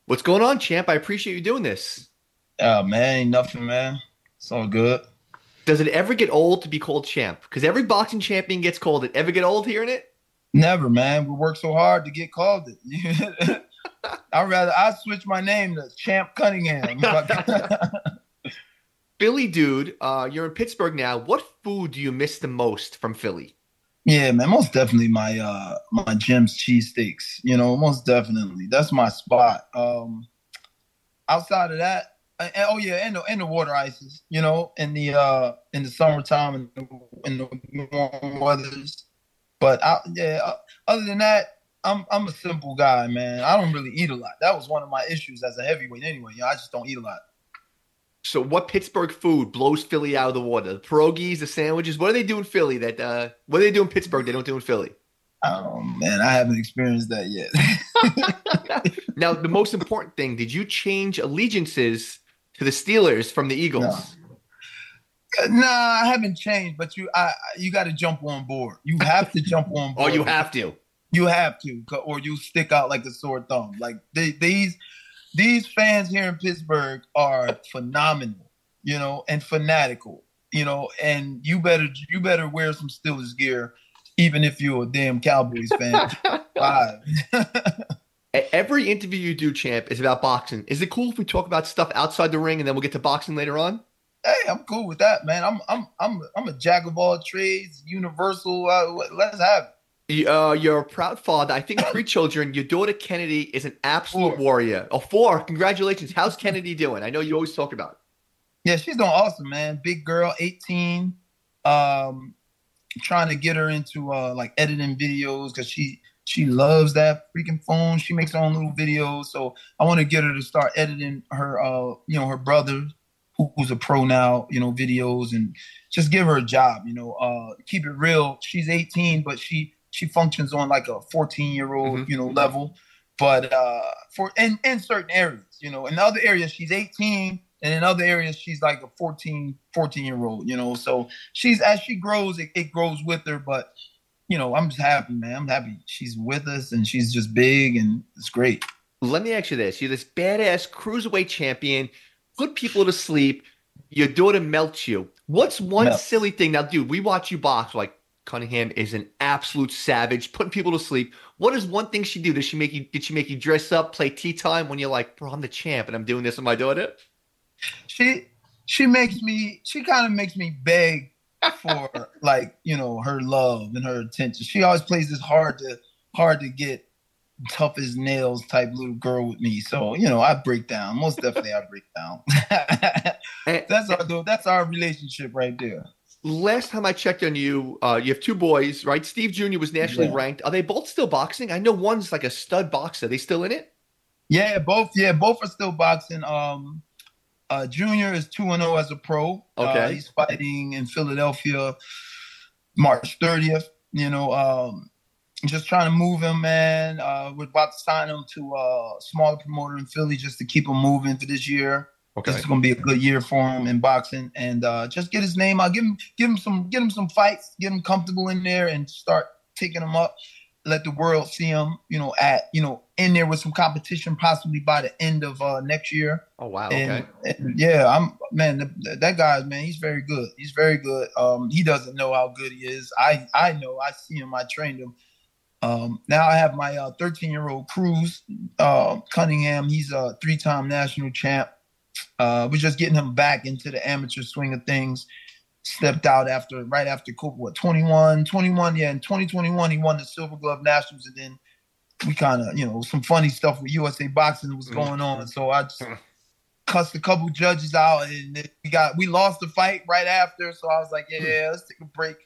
What's going on, champ? I appreciate you doing this. Oh man, ain't nothing, man. It's all good. Does it ever get old to be called champ? Because every boxing champion gets called it. Ever get old hearing it? Never, man. We work so hard to get called it. I switch my name to Champ Cunningham. Philly dude, you're in Pittsburgh now. What food do you miss the most from Philly? Yeah, man. Most definitely my Jim's cheesesteaks. Most definitely. That's my spot. Outside of that, oh yeah, and the water ices. In the summertime and the warm weathers. But other than that, I'm a simple guy, man. I don't really eat a lot. That was one of my issues as a heavyweight anyway. I just don't eat a lot. So, what Pittsburgh food blows Philly out of the water? The pierogies, the sandwiches. What do they do in Philly what do they do in Pittsburgh they don't do in Philly? Oh man, I haven't experienced that yet. Now, the most important thing, did you change allegiances to the Steelers from the No. Eagles? Nah, I haven't changed, but you got to jump on board. You have to jump on Oh, board. you have to. You have to, or you stick out like a sore thumb. Like these fans here in Pittsburgh are phenomenal, and fanatical, and you better wear some Steelers gear, even if you're a damn Cowboys fan. Five. Every interview you do, champ, is about boxing. Is it cool if we talk about stuff outside the ring and then we'll get to boxing later on? Hey, I'm cool with that, man. I'm a jack of all trades, universal. Let's have it. You're a proud father. I think three children. Your daughter Kennedy is an absolute Four. warrior. Oh, four. Congratulations. How's Kennedy doing? I know you always talk about it. Yeah, she's doing awesome, man. Big girl, 18. Um, Trying to get her into like editing videos because she loves that freaking phone. She makes her own little videos, so I want to get her to start editing her her brother who's a pro now, videos, and just give her a job. Keep it real. She's 18, but she functions on like a 14-year-old Hmm. level, but for in certain areas, in other areas she's 18. And in other areas, she's like a 14-year-old, So she's as she grows, it grows with her. But, I'm just happy, man. I'm happy she's with us and she's just big and it's great. Let me ask you this. You're this badass cruiserweight champion, put people to sleep. Your daughter melts you. What's one Melts. silly thing? Now, dude, we watch you box. Like, Cunningham is an absolute savage, putting people to sleep. What is one thing she do? Did she make you dress up, play tea time when you're like, bro, I'm the champ and I'm doing this with my daughter? She she kind of makes me beg for like, her love and her attention. She always plays this hard to get tough as nails type little girl with me. So, I break down. Most definitely I break down. And, That's our relationship right there. last time I checked on you, you have two boys, right? Steve Jr. was nationally Yeah. ranked. Are they both still boxing? I know one's like a stud boxer. They still in it? Yeah, both are still boxing. Junior is 2-0 as a pro. Okay. He's fighting in Philadelphia March 30th. Just trying to move him, man. We're about to sign him to a smaller promoter in Philly just to keep him moving for this year. This Okay. is going to be a good year for him in boxing, and just get his name out. Give him some fights. Get him comfortable in there, and start taking him up. Let the world see him. In there with some competition, possibly by the end of next year. Oh, wow. Okay. And yeah, that guy, man. He's very good. He's very good. He doesn't know how good he is. I know. I see him. I trained him. Now I have my 13-year-old Cruz Cunningham. He's a three-time national champ. We're just getting him back into the amateur swing of things. Stepped out right after COVID, 21, yeah, in 2021 he won the Silver Glove Nationals, and then we kind of, some funny stuff with USA Boxing was Mhm. going on, so I just cussed a couple judges out, and we lost the fight right after, so I was like, yeah, let's take a break.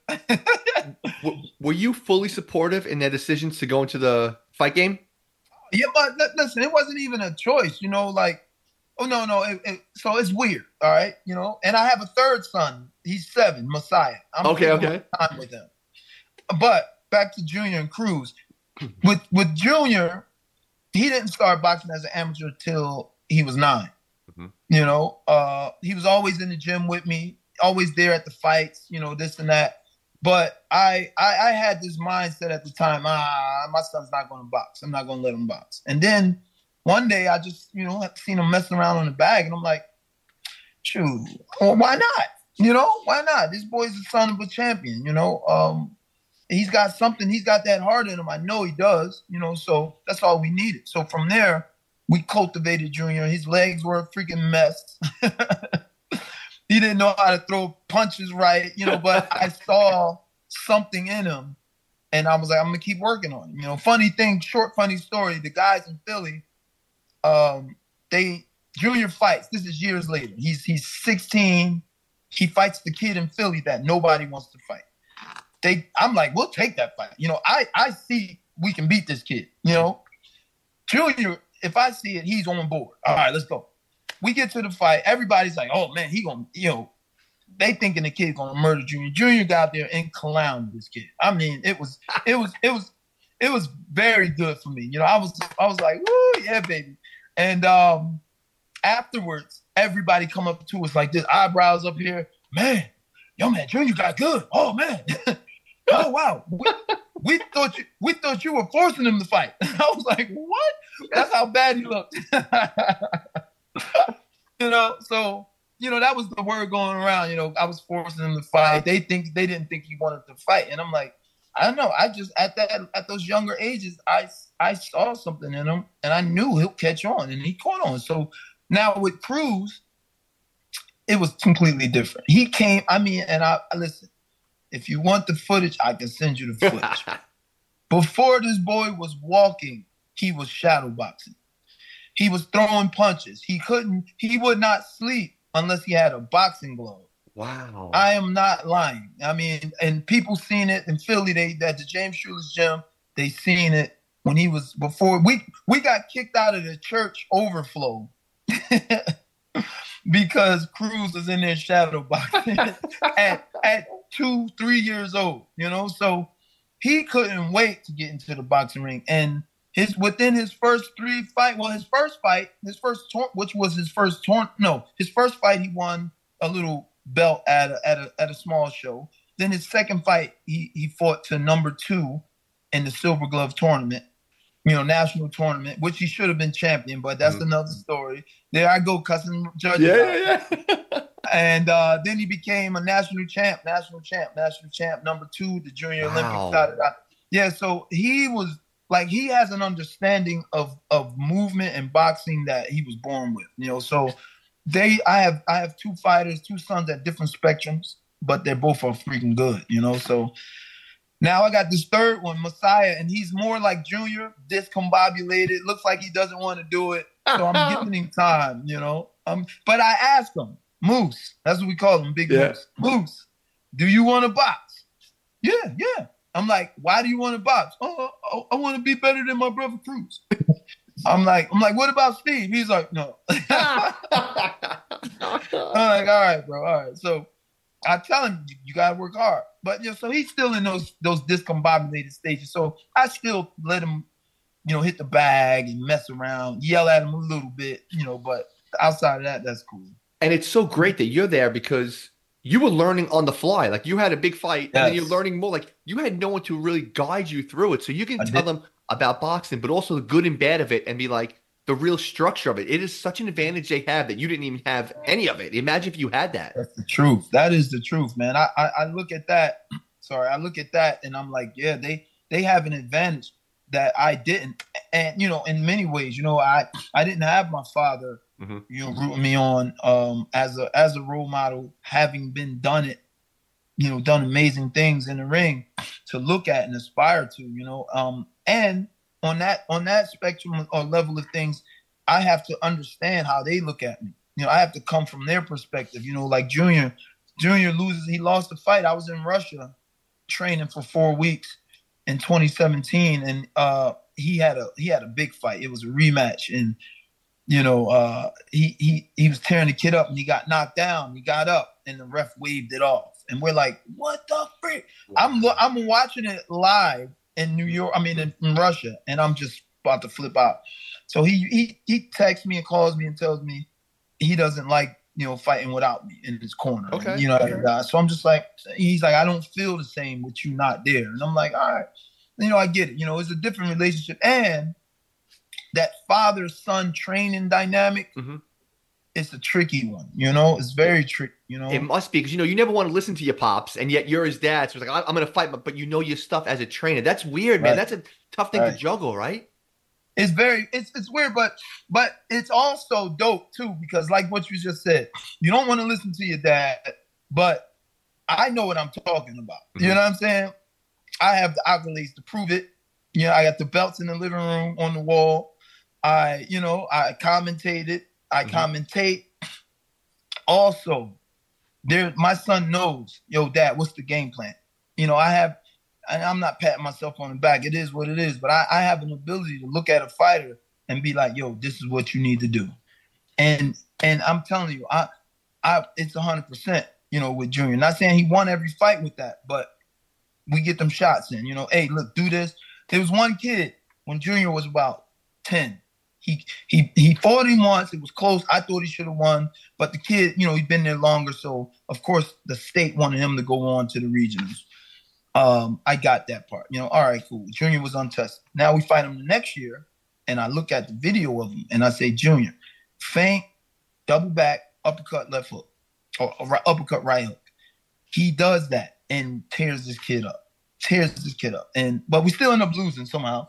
Were you fully supportive in their decisions to go into the fight game? Yeah, but listen, it wasn't even a choice, like, oh no, so it's weird, all right, and I have a third son. He's 7, Messiah. I'm Okay, spending okay. more time with him. But back to Junior and Cruz. With Junior, he didn't start boxing as an amateur till he was 9. Mhm. He was always in the gym with me, always there at the fights, this and that. But I had this mindset at the time, my son's not going to box. I'm not going to let him box. And then one day I just, seen him messing around on the bag, and I'm like, shoot, well, why not? Why not? This boy's the son of a champion, he's got something, he's got that heart in him. I know he does, so that's all we needed. So from there, we cultivated Junior. His legs were a freaking mess. He didn't know how to throw punches right, but I saw something in him, and I was like, I'm going to keep working on him. Funny thing, short funny story, the guys in Philly, Junior fights. This is years later. He's 16. He fights the kid in Philly that nobody wants to fight. I'm like, we'll take that fight. I see we can beat this kid. Junior, if I see it, he's on board. All right, let's go. We get to the fight. Everybody's like, oh man, he gonna, they thinking the kid's gonna murder Junior. Junior got there and clowned this kid. I mean, it was very good for me. I was like, woo, yeah, baby. And afterwards, everybody come up to us like this, eyebrows up here. Man, Junior got good. Oh man. Oh wow. We thought you were forcing him to fight. I was like, what? That's how bad he looked. So that was the word going around. I was forcing him to fight. They didn't think he wanted to fight, and I'm like, I don't know. I just at those younger ages, I saw something in him, and I knew he'll catch on, and he caught on. So now with Cruz, it was completely different. He came. I mean, and I listen. If you want the footage, I can send you the footage. Before this boy was walking, he was shadow boxing. He was throwing punches. He would not sleep unless he had a boxing glove. Wow. I am not lying. I mean, and people seen it in Philly. At the James Shuler's gym, they seen it when he was before. We got kicked out of the church overflow because Cruz was in there shadow boxing at 2-3 years old, so he couldn't wait to get into the boxing ring. And within his first three fight, his first fight, he won a little belt at a small show. Then his second fight, he fought to number 2 in the Silver Glove tournament, national tournament, which he should have been champion, but that's another story. There I go cussing judges. Yeah. And then he became a national champ, number 2, the Junior Olympics. Yeah, so he was like, he has an understanding of movement and boxing that he was born with, so I have 2 fighters, 2 sons at different spectrums, but they're both are freaking good, so now I got this third one, Messiah, and he's more like Junior, discombobulated, looks like he doesn't want to do it, so I'm giving him time, but I asked him, Moose, that's what we call him, Big Moose. Moose, do you want to box? Yeah. I'm like, why do you want to box? Oh, I want to be better than my brother Cruz. I'm like, what about Steve? He's like, no. I'm like, all right, bro, all right. So I tell him, you got to work hard. But, so he's still in those discombobulated stages. So I still let him, hit the bag and mess around, yell at him a little bit, but outside of that, that's cool. And it's so great that you're there because you were learning on the fly. Like, you had a big fight, and then you're learning more. Like, you had no one to really guide you through it. So you can tell them about boxing, but also the good and bad of it, and be like, the real structure of it. It is such an advantage they have that you didn't even have any of it. Imagine if you had that. That's the truth. That is the truth, man. I look at that. Sorry, I look at that, and I'm like, yeah, they have an advantage that I didn't. And, in many ways, I didn't have my father rooting me on as a role model, having done amazing things in the ring to look at and aspire to, and on that spectrum or level of things, I have to understand how they look at me. I have to come from their perspective. Like Junior loses, he lost the fight. I was in Russia training for 4 weeks in 2017, and he had a big fight. It was a rematch, and he was tearing the kid up, and he got knocked down. He got up, and the ref waved it off, and we're like, "What the frick?" Wow. I'm watching it live in New York. I mean, in Russia, and I'm just about to flip out. So he texts me and calls me and tells me he doesn't like fighting without me in his corner. Okay. So I'm just like, he's like, I don't feel the same with you not there, and I'm like, all right, I get it. It's a different relationship, and that father-son training dynamic, it's a tricky one, it's very tricky, It must be because, you never want to listen to your pops and yet you're his dad. So it's like, I'm going to fight, but you know your stuff as a trainer. That's weird, man. That's a tough thing to juggle, right? It's it's weird, but it's also dope too, because like what you just said, you don't want to listen to your dad, but I know what I'm talking about. You know what I'm saying? I have the accolades to prove it. I got the belts in the living room on the wall. I commentated. I commentate. Also, my son knows, yo, dad, what's the game plan? And I'm not patting myself on the back. It is what it is. But I have an ability to look at a fighter and be like, yo, this is what you need to do. And I'm telling you, it's 100%, with Junior. Not saying he won every fight with that, but we get them shots in, hey, look, do this. There was one kid when Junior was about 10. He fought him once. It was close. I thought he should have won. But the kid, he'd been there longer. So, of course, the state wanted him to go on to the regionals. I got that part. All right, cool. Junior was untested. Now we fight him the next year, and I look at the video of him, and I say, Junior, feint, double back, uppercut, left hook, or uppercut, right hook. He does that and tears this kid up. But we still end up losing somehow.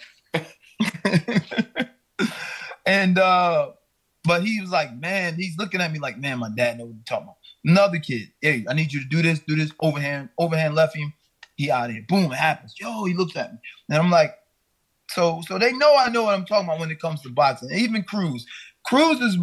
And but he was like, man, he's looking at me like, man, my dad knows what he's talking about. Another kid, hey, I need you to do this, overhand left him. He out of here. Boom, it happens. Yo, he looks at me. And I'm like, so they know I know what I'm talking about when it comes to boxing. Even Cruz. Cruz is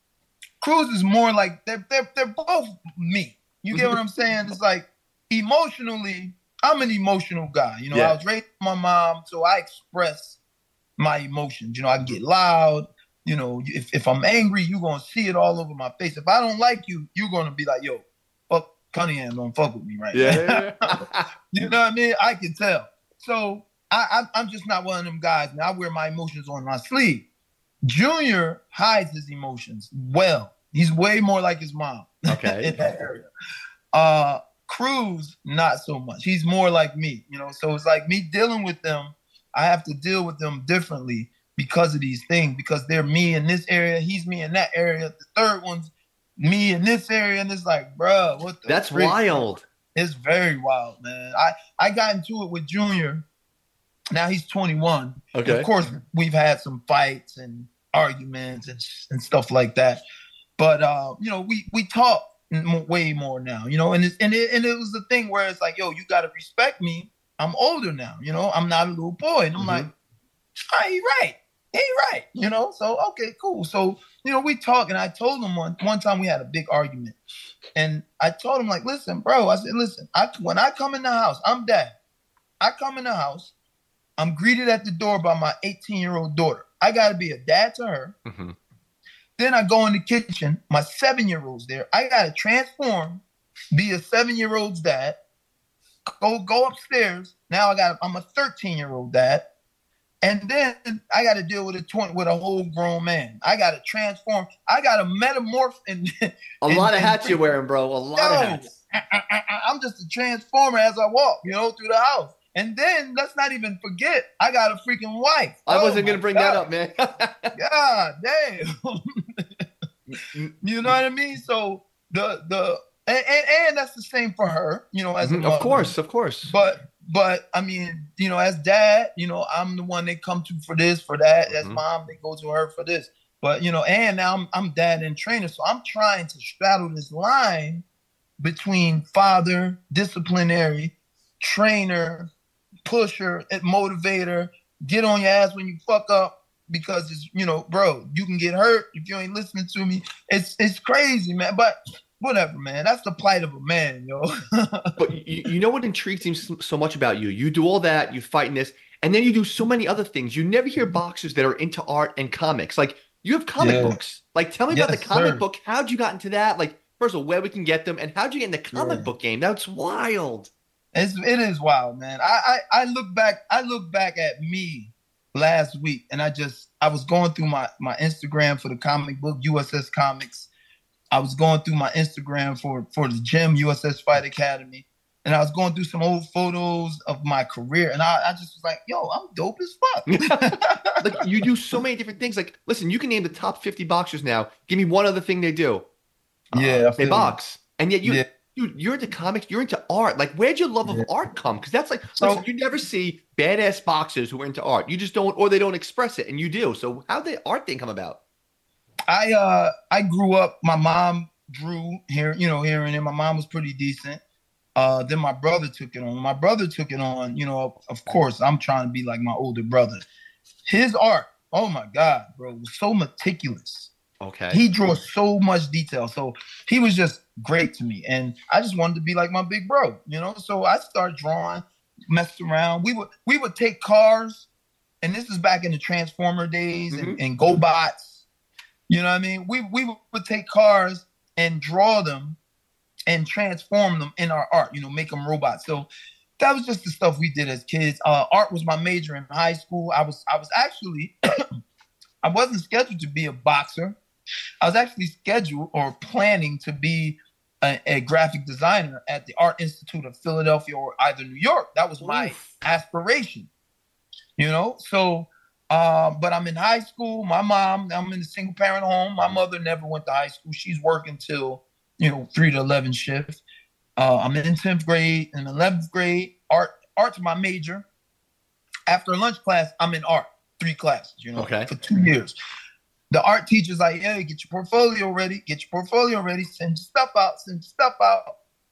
more like they're both me. You get what I'm saying? It's like emotionally, I'm an emotional guy. I was raised with my mom, so I express my emotions. I can get loud. If I'm angry, you're going to see it all over my face. If I don't like you, you're going to be like, yo, fuck Cunningham, don't fuck with me right now. You know what I mean? I can tell. So I'm just not one of them guys. Now I wear my emotions on my sleeve. Junior hides his emotions well. He's way more like his mom. Okay. In that area. Cruz, not so much. He's more like me, so it's like me dealing with them. I have to deal with them differently because of these things, because they're me in this area, he's me in that area. The third one's me in this area, and it's like, bro, what the That's frick? wild. It's very wild, man. I got into it with Junior. Now he's 21. Okay. And of course, we've had some fights and arguments and stuff like that. But we talk way more now, and it was the thing where it's like, yo, you got to respect me. I'm older now, I'm not a little boy. And I'm like, he right. So, okay, cool. So, we talk, and I told him one time we had a big argument. And I told him, like, listen, bro, I said, listen, when I come in the house, I'm dad. I come in the house, I'm greeted at the door by my 18-year-old daughter. I got to be a dad to her. Mm-hmm. Then I go in the kitchen, my 7-year-old's there. I got to transform, be a 7-year-old's dad, go upstairs. Now I'm a 13-year-old dad. And then I got to deal with a whole grown man. I got to transform. I got to metamorph. A lot of hats you're wearing, bro. A lot of hats. I'm just a transformer as I walk, through the house. And then let's not even forget, I got a freaking wife. I wasn't going to bring that up, man. God damn. You know what I mean? So and that's the same for her, as a mother. Of course. But I mean, as dad, I'm the one they come to for this, for that. As mom, they go to her for this. But and now I'm dad and trainer, so I'm trying to straddle this line between father, disciplinary, trainer, pusher, motivator, get on your ass when you fuck up, because it's bro, you can get hurt if you ain't listening to me. It's crazy, man. But whatever, man. That's the plight of a man, yo. But you know what intrigues me so much about you? You do all that, you fight in this, and then you do so many other things. You never hear boxers that are into art and comics. Like, you have comic books. Like, tell me about the comic book. How'd you got into that? Like, first of all, where we can get them, and how'd you get in the comic book game? That's wild. It is wild, man. I look back at me last week, and I was going through my Instagram for the comic book, USS Comics. I was going through my Instagram for the gym, USS Fight Academy. and I was going through some old photos of my career, and I just was like, yo, I'm dope as fuck. Like you do so many different things. Like, listen, you can name the top 50 boxers now. Give me one other thing they do. Yeah, I They feel box. And yet yeah. dude, you're into comics, you're into art. Like, where'd your love of art come? Because that's like, listen, you never see badass boxers who are into art. You just don't, or they don't express it, and you do. So how'd the art thing come about? I grew up, my mom drew here, here and there. My mom was pretty decent. Then my brother took it on. My brother took it on, of course, I'm trying to be like my older brother. His art, oh my God, bro, was so meticulous. Okay. He drew so much detail. So he was just great to me. And I just wanted to be like my big bro, So I started drawing, messed around. We would take cars, and this is back in the Transformer days and GoBots. You know what I mean? We would take cars and draw them and transform them in our art, make them robots. So that was just the stuff we did as kids. Art was my major in high school. I was actually, I wasn't scheduled to be a boxer. I was actually scheduled or planning to be a graphic designer at the Art Institute of Philadelphia or either New York. That was my aspiration, So, but I'm in high school. I'm in a single parent home. My mother never went to high school. She's working till 3 to 11 shift. I'm in 10th grade and 11th grade. Art's my major. After lunch class, I'm in art, 3 classes, for 2 years. The art teacher's like, hey, get your portfolio ready. Send your stuff out.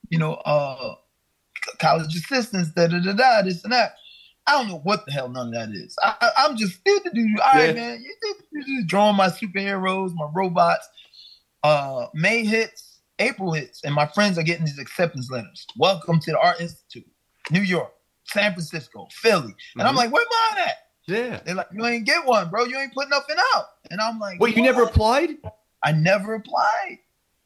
College assistants, this and that. I don't know what the hell none of that is. I'm just all right, man. You drawing my superheroes, my robots. May hits, April hits, and my friends are getting these acceptance letters. Welcome to the Art Institute, New York, San Francisco, Philly. And I'm like, where mine at? Yeah. They're like, you ain't get one, bro. You ain't put nothing out. And I'm like, wait, you never applied? I never applied.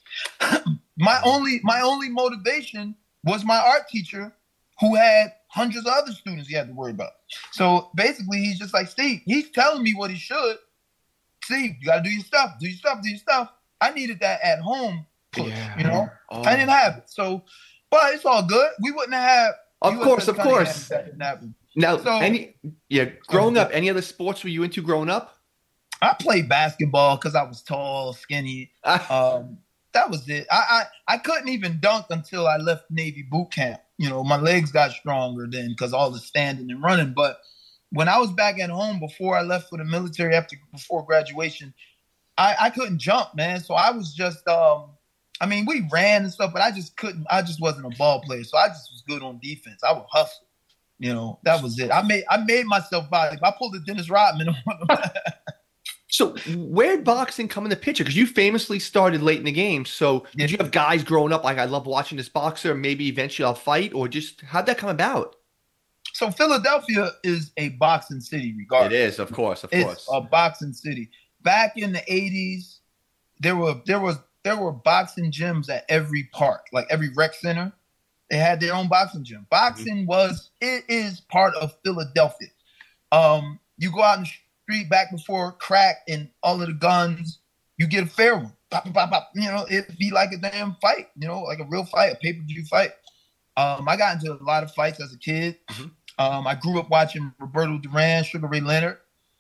my only motivation was my art teacher, who had hundreds of other students he had to worry about. So basically, he's just like, Steve, he's telling me what he should. Steve, you got to do your stuff. I needed that at home push, Oh. I didn't have it. So, but it's all good. We wouldn't have. Of course. Now, growing up, any other sports were you into growing up? I played basketball because I was tall, skinny. That was it. I couldn't even dunk until I left Navy boot camp. My legs got stronger then because all the standing and running. But when I was back at home before I left for the military before graduation, I couldn't jump, man. So I was just, we ran and stuff, but I just wasn't a ball player. So I just was good on defense. I would hustle. That was it. I made myself body. I pulled a Dennis Rodman on them. So where'd boxing come in the picture? Because you famously started late in the game. So did you have guys growing up like, I love watching this boxer, maybe eventually I'll fight? Or just how'd that come about? So Philadelphia is a boxing city regardless. It is, of course. It's a boxing city. Back in the 80s, there were boxing gyms at every park, like every rec center. They had their own boxing gym. Boxing is part of Philadelphia. You go out in the street back before crack and all of the guns, you get a fair one. Pop, pop, pop. It'd be like a damn fight, like a real fight, a pay-per-view fight. I got into a lot of fights as a kid. I grew up watching Roberto Duran, Sugar Ray Leonard,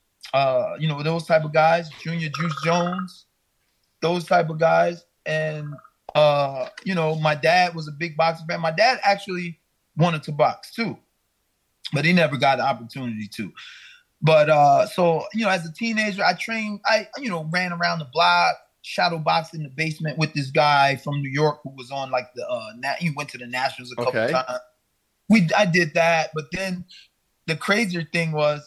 those type of guys, Junior Juice Jones, those type of guys. And my dad was a big boxing fan. My dad actually wanted to box too, but he never got the opportunity to. But as a teenager, I trained. I ran around the block, shadow boxed in the basement with this guy from New York who was on like he went to the Nationals a couple times. I did that, but then the crazier thing was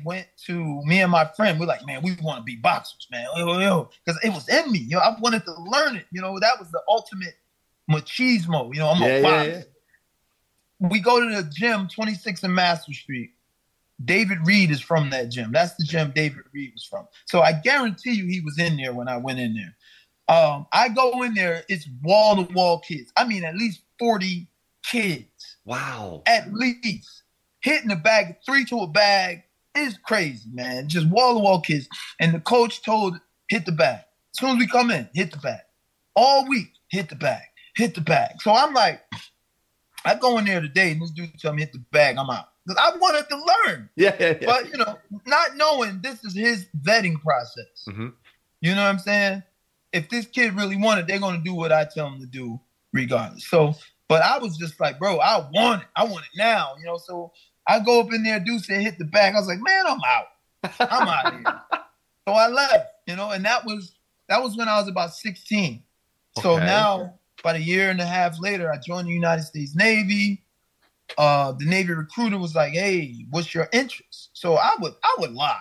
me and my friend, we're like, man, we want to be boxers, man. Because it was in me. I wanted to learn it. That was the ultimate machismo. I'm a boxer. Yeah. We go to the gym, 26 in Master Street. David Reed is from that gym. That's the gym David Reed was from. So I guarantee you he was in there when I went in there. I go in there, it's wall-to-wall kids. I mean, at least 40 kids. Wow. At least. Hitting the bag, 3 to a bag is crazy, man. Just wall-to-wall kids. And the coach told, hit the bag. As soon as we come in, hit the bag. All week, hit the bag. So I'm like, I go in there today and this dude tell me hit the bag, I'm out. Because I wanted to learn. Yeah. But, not knowing this is his vetting process. Mm-hmm. You know what I'm saying? If this kid really wanted, they're going to do what I tell them to do regardless. So, but I was just like, bro, I want it. I want it now. So I go up in there, dude said hit the bag. I was like, man, I'm out. I'm out of here. So I left, and that was when I was about 16. So now, about a year and a half later, I joined the United States Navy. The Navy recruiter was like, hey, what's your interest? So I would lie,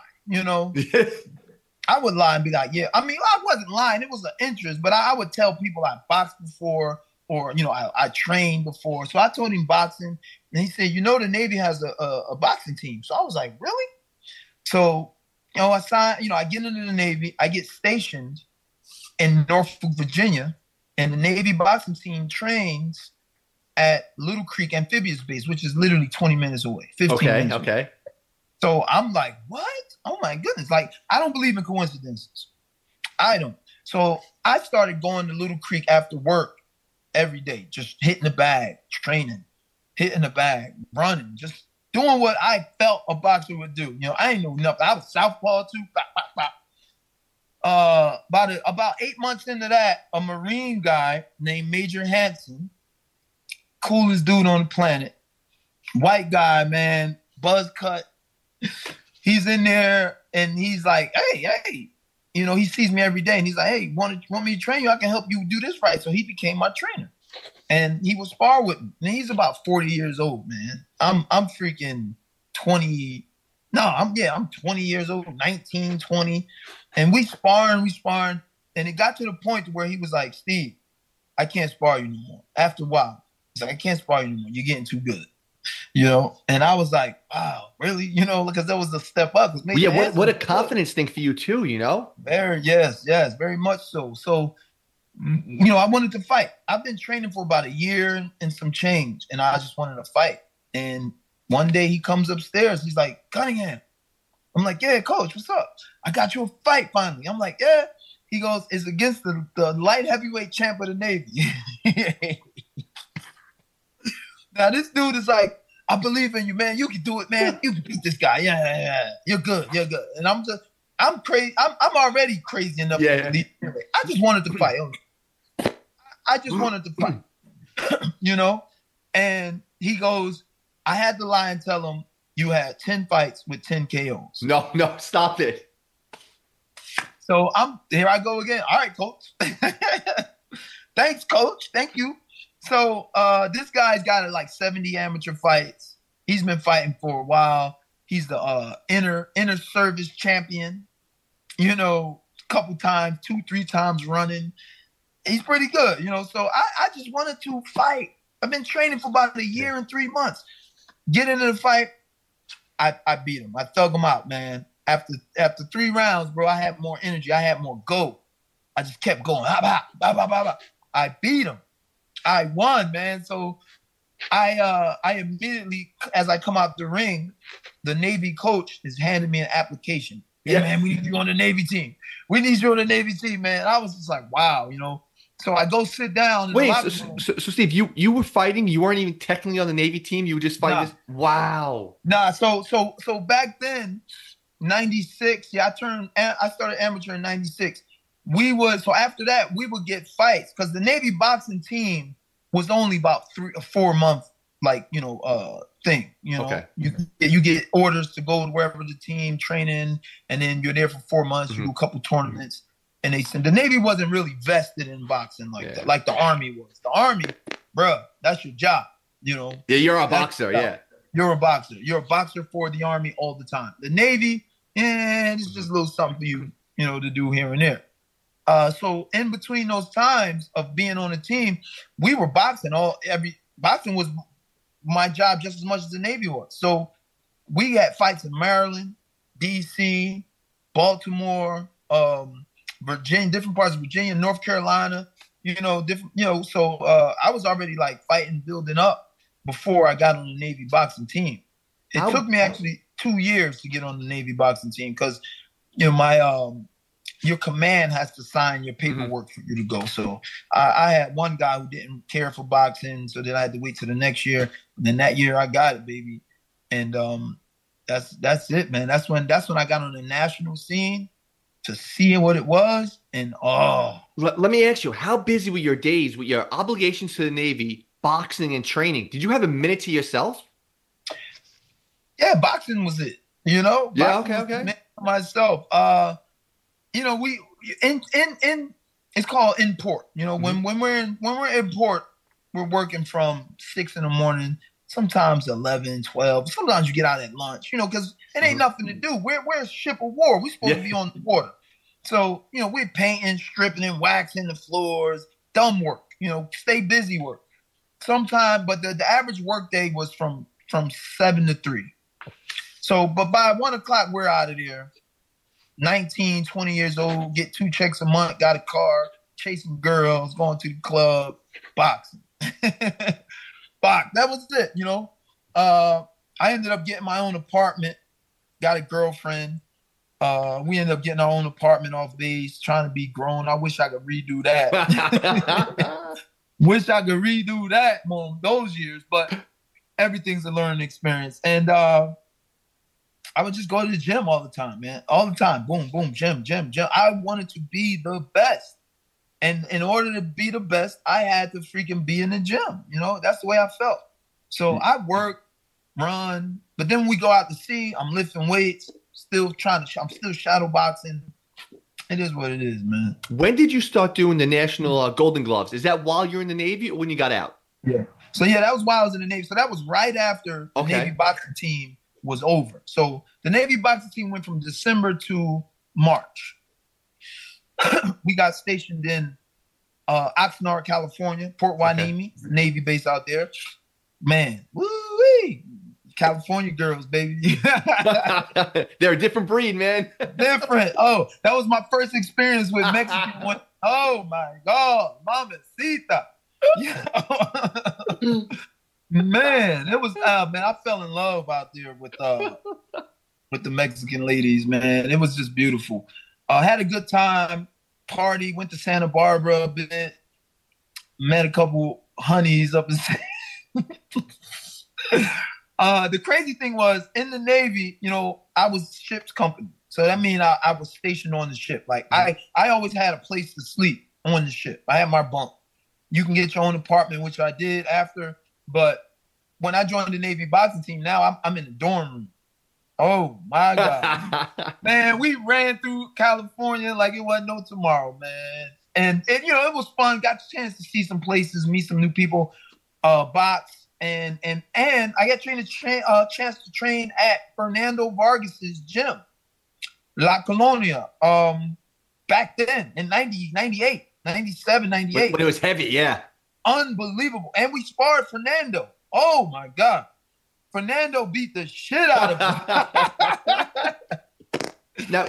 I would lie and be like, yeah. I mean, I wasn't lying. It was an interest, but I would tell people I boxed before or, I trained before. So I told him boxing, and he said, the Navy has a boxing team. So I was like, really? So, I signed, I get into the Navy. I get stationed in Norfolk, Virginia, and the Navy boxing team trains at Little Creek Amphibious Base, which is literally 20 minutes away, 15 minutes away. Okay. So I'm like, what? Oh my goodness. Like, I don't believe in coincidences. I don't. So I started going to Little Creek after work every day, just hitting the bag, training, hitting the bag, running, just doing what I felt a boxer would do. I ain't know nothing. I was southpaw too. Bop, bop, bop. About 8 months into that, a Marine guy named Major Hanson, coolest dude on the planet, white guy, man, buzz cut. He's in there and he's like, hey, he sees me every day and he's like, hey, want me to train you? I can help you do this right. So he became my trainer and he would spar with me. And he's about 40 years old, man. I'm freaking 20. No, I'm 20 years old, 19, 20. And we sparring. And it got to the point where he was like, Steve, I can't spar you no more. After a while, he's like, I can't spar you no more. You're getting too good. And I was like, wow, really? Because that was a step up. What a confidence thing for you too, Very, yes, very much so. So, I wanted to fight. I've been training for about a year and some change, and I just wanted to fight. And one day he comes upstairs. He's like, Cunningham. I'm like, yeah, coach, what's up? I got you a fight finally. I'm like, yeah. He goes, it's against the light heavyweight champ of the Navy. Now, this dude is like, I believe in you, man. You can do it, man. You can beat this guy. Yeah. You're good. And I'm crazy. I'm already crazy enough to believe. I just wanted to fight. I just wanted to fight, And he goes, I had to lie and tell him you had 10 fights with 10 KOs. No, stop it. So here I go again. All right, coach. Thanks, coach. Thank you. So this guy's got like 70 amateur fights. He's been fighting for a while. He's the inner service champion, a couple times, 2-3 times running. He's pretty good, So I just wanted to fight. I've been training for about a year and 3 months. Get into the fight. I beat him. I thug him out, man. After 3 rounds, bro, I had more energy. I had more go. I just kept going. I beat him. I won, man. So I immediately, as I come out the ring, the Navy coach is handing me an application. Yeah, man, we need you on the Navy team. We need you on the Navy team, man. I was just like, wow, So I go sit down. Wait, so Steve, you were fighting. You weren't even technically on the Navy team. You were just fighting. Wow. Nah. So back then, 96. Yeah, I started amateur in 96. So after that, we would get fights because the Navy boxing team was only about 3 or 4 month, thing. Okay. You get orders to go to wherever the team training, and then you're there for 4 months. Mm-hmm. You do a couple tournaments, and the Navy wasn't really vested in boxing that, like the Army was. The Army, bruh, that's your job. Yeah, you're a boxer. Yeah, you're a boxer. You're a boxer for the Army all the time. The Navy, it's just a little something for you, to do here and there. So in between those times of being on the team, we were boxing. Boxing was my job just as much as the Navy was. So we had fights in Maryland, DC, Baltimore, Virginia, different parts of Virginia, North Carolina, different, so I was already like fighting, building up before I got on the Navy boxing team. It took me actually 2 years to get on the Navy boxing team because, my your command has to sign your paperwork for you to go. So I had one guy who didn't care for boxing, so then I had to wait till the next year. And then that year I got it, baby. And that's it, man. That's when I got on the national scene to see what it was. And let me ask you, how busy were your days with your obligations to the Navy, boxing and training? Did you have a minute to yourself? Yeah, boxing was it. You know? Yeah, okay. Myself. You know, we in it's called in port. You know, when we're in port, we're working from 6 a.m, sometimes 11, 12. Sometimes you get out at lunch, you know, because it ain't nothing to do. We're a ship of war. We're supposed to be on the water. So, you know, we're painting, stripping, and waxing the floors, dumb work, you know, stay busy work. Sometimes, but the average work day was from 7 to 3. So, but by 1 o'clock, we're out of there. 19, 20 years old, get 2 checks a month, got a car, chasing girls, going to the club, boxing. That was it, you know. I ended up getting my own apartment, got a girlfriend. We ended up getting our own apartment off base, trying to be grown. I wish I could redo that. Wish I could redo that on those years, but everything's a learning experience. And I would just go to the gym all the time, man. All the time. Boom, boom, gym. I wanted to be the best. And in order to be the best, I had to freaking be in the gym. You know, that's the way I felt. So I work, run, but then when we go out to sea, I'm lifting weights, I'm still shadow boxing. It is what it is, man. When did you start doing the National Golden Gloves? Is that while you're in the Navy or when you got out? Yeah. So, yeah, that was while I was in the Navy. So that was right after the Navy boxing team was over. So the Navy boxing team went from December to March. We got stationed in Oxnard, California, Port Hueneme, Navy base out there. Man, woo-wee. California girls, baby. They're a different breed, man. Different. Oh, that was my first experience with Mexican women. Oh my God, mamacita. Man, it was man. I fell in love out there with the Mexican ladies, man. It was just beautiful. Had a good time, party, went to Santa Barbara a bit, met a couple honeys up in the crazy thing was in the Navy, you know, I was ship's company. So that means I was stationed on the ship. Like I always had a place to sleep on the ship. I had my bunk. You can get your own apartment, which I did after. But when I joined the Navy boxing team, now I'm in the dorm room. Oh my God. Man, we ran through California like it wasn't no tomorrow, man. And you know, it was fun. Got the chance to see some places, meet some new people, box. And I got chance to train at Fernando Vargas's gym, La Colonia, back then in 90, 98, 97, 98. When it was heavy, yeah. Unbelievable. And we sparred Fernando. Oh, my God. Fernando beat the shit out of him. Now,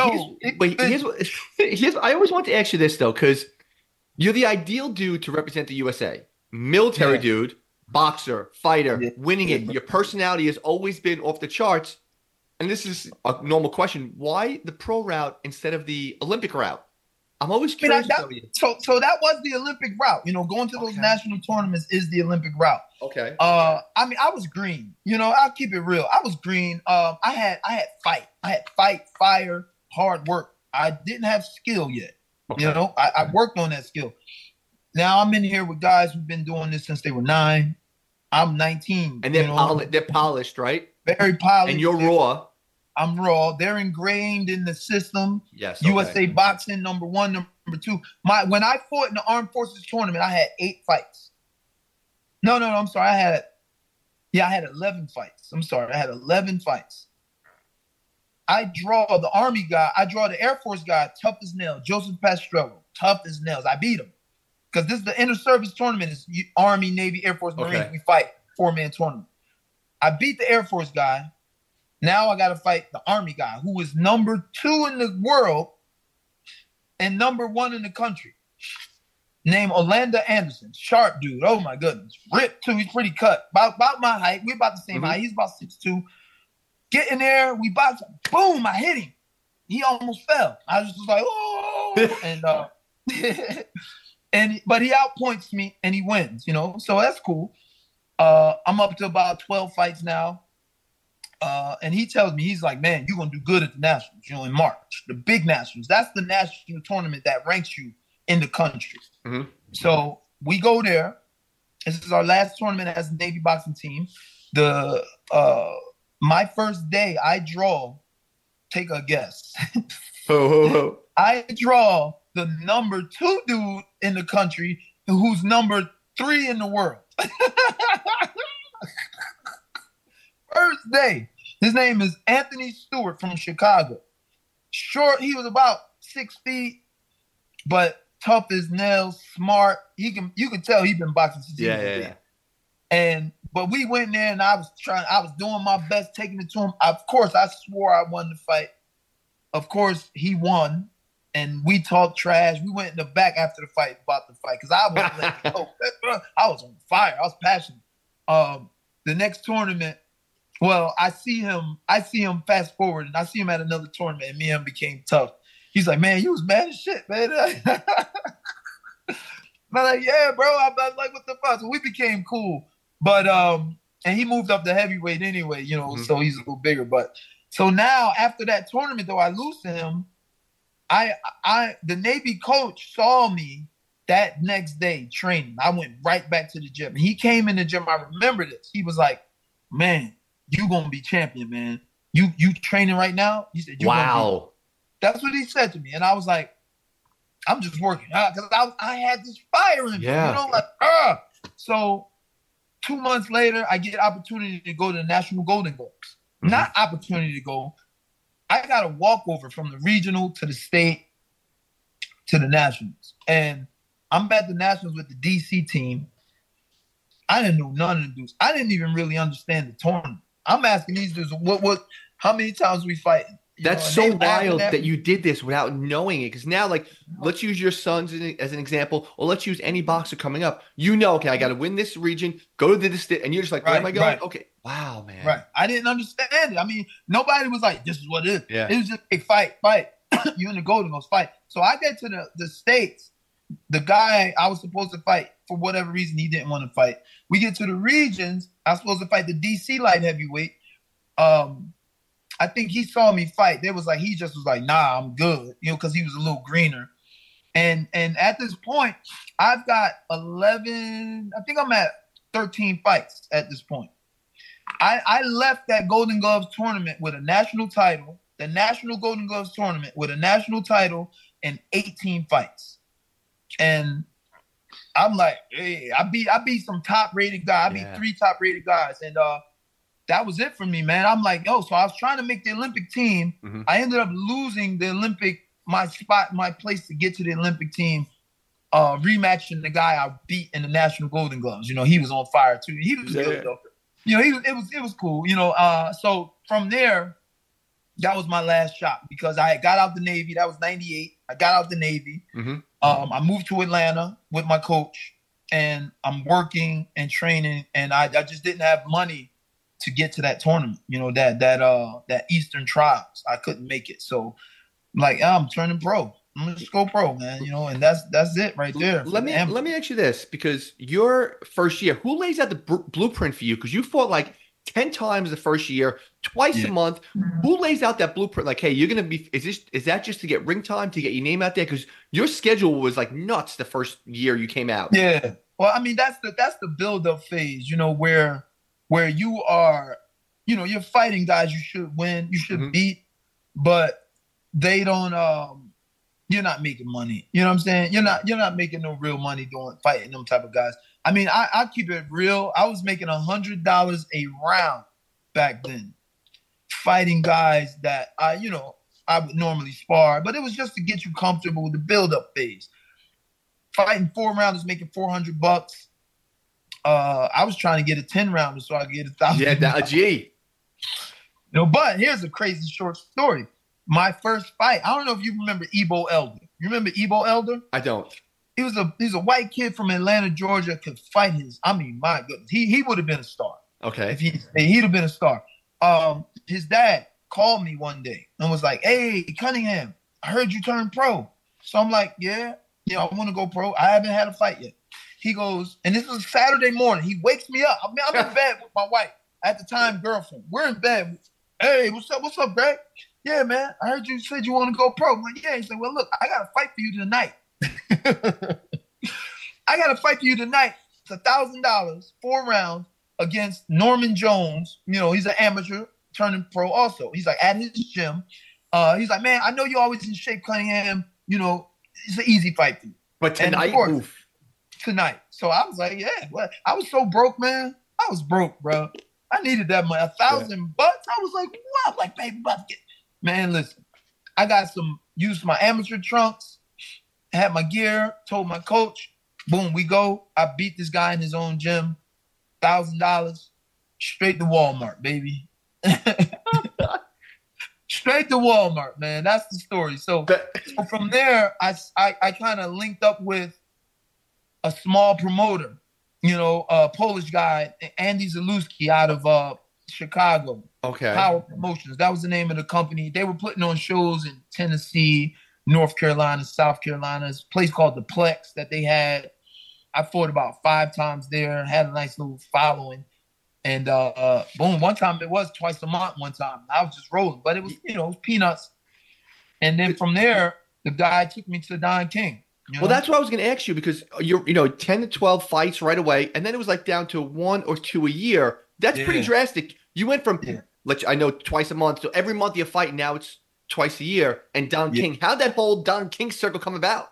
here's I always want to ask you this, though, because you're the ideal dude to represent the USA. Military dude. Boxer, fighter, winning it. Your personality has always been off the charts. And this is a normal question. Why the pro route instead of the Olympic route? I'm always curious. So that was the Olympic route. You know, going to those national tournaments is the Olympic route. Okay. I mean, I was green. You know, I'll keep it real. I was green. I had fight, fire, hard work. I didn't have skill yet. Okay. You know, I worked on that skill. Now I'm in here with guys who've been doing this since they were 9. I'm 19. And they're polished, right? Very polished. And you're raw. I'm raw. They're ingrained in the system. Yes. USA boxing, number 1, number 2. When I fought in the Armed Forces tournament, I had 8 fights. No, I'm sorry. I had 11 fights. I'm sorry. I had 11 fights. I draw the Army guy. I draw the Air Force guy, tough as nails. Joseph Pastrello, tough as nails. I beat him. Because this is the inter-service tournament. It's Army, Navy, Air Force, Marines. Okay. We fight 4-man tournament. I beat the Air Force guy. Now I got to fight the Army guy, who is number 2 in the world and number 1 in the country. Named Orlando Anderson. Sharp dude. Oh, my goodness. Ripped, too. He's pretty cut. About my height. We're about the same height. He's about 6'2". Get in there. We box. Boom. I hit him. he almost fell. I was just like, oh, but he outpoints me and he wins, so that's cool. I'm up to about 12 fights now. And he tells me, he's like, man, you're going to do good at the Nationals, in March, the big Nationals. That's the national tournament that ranks you in the country. Mm-hmm. So we go there. This is our last tournament as a Navy boxing team. My first day, I draw, take a guess. I draw the number 2 dude in the country who's number 3 in the world. First day. His name is Anthony Stewart from Chicago. Short, he was about 6 feet, but tough as nails, smart. You can tell he's been boxing since he was there. But we went there and I was doing my best, taking it to him. Of course, I swore I won the fight. Of course, he won. And we talked trash. We went in the back after the fight about the fight because I was like, I was on fire. I was passionate. The next tournament, well, I see him fast forward, and I see him at another tournament, and me and him became tough. He's like, man, you was mad as shit, man. I'm like, yeah, bro. I'm like, what the fuck? So we became cool. But and he moved up to heavyweight anyway, Mm-hmm. So he's a little bigger. But so now after that tournament, though, I lose to him. The Navy coach saw me that next day training. I went right back to the gym. He came in the gym. I remember this. He was like, man, you gonna be champion, man. You training right now? He said, wow. That's what he said to me. And I was like, I'm just working because I had this fire in me, So 2 months later, I get opportunity to go to the National Golden Gloves. Mm-hmm. Not opportunity to go. I got a walkover from the regional to the state to the nationals. And I'm at the nationals with the DC team. I didn't know none of the dudes. I didn't even really understand the tournament. I'm asking these dudes, how many times we fighting? That's so wild that you did this without knowing it. Because now, let's use your sons as an example, or let's use any boxer coming up. Okay, I got to win this region, go to this, and you're just like, where am I going? Right. Okay, wow, man. Right. I didn't understand it. I mean, nobody was like, this is what it is. Yeah. It was just a fight. You in the Golden Gloves fight. So I get to the States. The guy I was supposed to fight, for whatever reason, he didn't want to fight. We get to the regions. I was supposed to fight the DC light heavyweight. I think he saw me fight. He just was like, nah, I'm good, because he was a little greener. And at this point, I've got 11, I think I'm at 13 fights at this point. I left that Golden Gloves tournament with a national title, the National Golden Gloves tournament with a national title and 18 fights. And I'm like, hey, I beat some top-rated guys. I beat 3 top-rated guys. And that was it for me, man. I'm like, so I was trying to make the Olympic team. Mm-hmm. I ended up losing the Olympic, my place to get to the Olympic team, rematching the guy I beat in the National Golden Gloves. He was on fire too. He was good though. It was cool. So from there, that was my last shot because I got out the Navy. That was 98. I got out the Navy. Mm-hmm. I moved to Atlanta with my coach, and I'm working and training, and I just didn't have money to get to that tournament, that Eastern Trials. I couldn't make it. So I'm like, I'm turning pro. I'm gonna just go pro, man, and that's it right there. Let me ask you this, because your first year, who lays out the blueprint for you? Because you fought like 10 times the first year, twice a month. Who lays out that blueprint? Like, hey, you're gonna be. Is that just to get ring time, to get your name out there? Because your schedule was like nuts the first year you came out. Yeah. Well, I mean, that's the build up phase, where you are, you're fighting guys you should win, you should beat, but they don't. You're not making money. You know what I'm saying? You're not making no real money fighting them type of guys. I mean, I keep it real. I was making $100 a round back then, fighting guys that I would normally spar, but it was just to get you comfortable with the build-up phase. Fighting 4 rounders, making $400. I was trying to get a 10 rounder so I could get $1,000. Yeah, gee. But here's a crazy short story. My first fight, I don't know if you remember Ebo Elder. You remember Ebo Elder? I don't. He's a white kid from Atlanta, Georgia, could fight my goodness. He would have been a star. Okay. If he'd have been a star. His dad, called me one day and was like, "Hey, Cunningham, I heard you turned pro." So I'm like, "Yeah, I want to go pro. I haven't had a fight yet." He goes, and this was Saturday morning. He wakes me up. I'm in bed with my wife at the time, girlfriend. We're in bed. Hey, what's up? What's up, Greg? Yeah, man. I heard you said you want to go pro. I'm like, yeah. He said, well, look, I got to fight for you tonight. I got to fight for you tonight. It's $1,000, 4 rounds against Norman Jones. He's an amateur turning pro also. He's like at his gym. He's like, man, I know you're always in shape, Cunningham. It's an easy fight for you. But tonight, tonight. So I was like, yeah. Well, I was so broke, man. I was broke, bro. I needed that money. $1,000 bucks. I was like, what? I'm like, baby, about to get. Man, listen. I got used my amateur trunks, had my gear, told my coach, boom, we go. I beat this guy in his own gym. $1,000. Straight to Walmart, baby. Straight to Walmart, man. That's the story. So from there, I kind of linked up with a small promoter, a Polish guy, Andy Zalewski out of Chicago. Okay. Power Promotions. That was the name of the company. They were putting on shows in Tennessee, North Carolina, South Carolina. It's a place called the Plex that they had. I fought about 5 times there, had a nice little following. And boom, one time it was twice a month one time. I was just rolling, but it was, it was peanuts. And then from there, the guy took me to Don King. Well, that's what I was going to ask you, because you're, 10 to 12 fights right away. And then it was like down to 1 or 2 a year. That's pretty drastic. You went from, I know, twice a month. So every month you fight. Now it's twice a year. And Don King, how'd that whole Don King circle come about?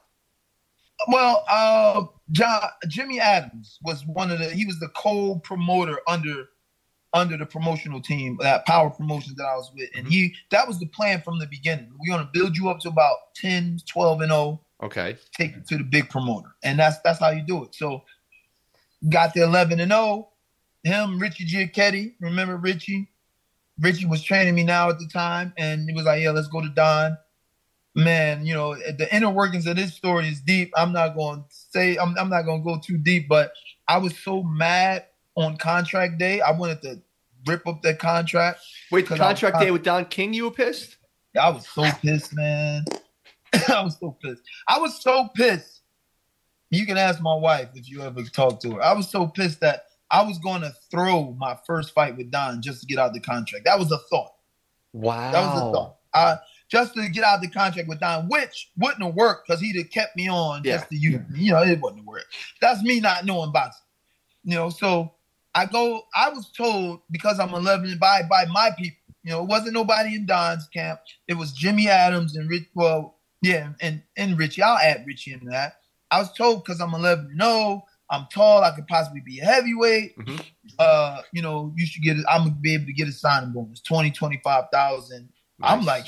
Well, Jimmy Adams was he was the co-promoter under the promotional team, that Power Promotions that I was with. And that was the plan from the beginning. We're going to build you up to about 10, 12 and 0. Okay. Take it to the big promoter. And that's how you do it. So got the 11 and 0. Him, Richie Giacchetti. Remember Richie? Richie was training me now at the time. And he was like, yeah, let's go to Don. Man, the inner workings of this story is deep. I'm not going to go too deep, but I was so mad on contract day. I wanted to rip up that contract. Wait, the contract day with Don King, you were pissed? I was so pissed, man. I was so pissed. You can ask my wife if you ever talk to her. I was so pissed that I was going to throw my first fight with Don just to get out the contract. That was a thought. Wow. That was a thought. Just to get out the contract with Don, which wouldn't have worked because he'd have kept me on just to use me. It wouldn't have worked. That's me not knowing boxing. So I was told, because I'm 11 by my people, it wasn't nobody in Don's camp. It was Jimmy Adams and and Richie. I'll add Richie into that. I was told, because I'm 11-0, I'm tall, I could possibly be a heavyweight. Mm-hmm. You should I'm going to be able to get a signing bonus, 20,000, 25,000. Nice. I'm like,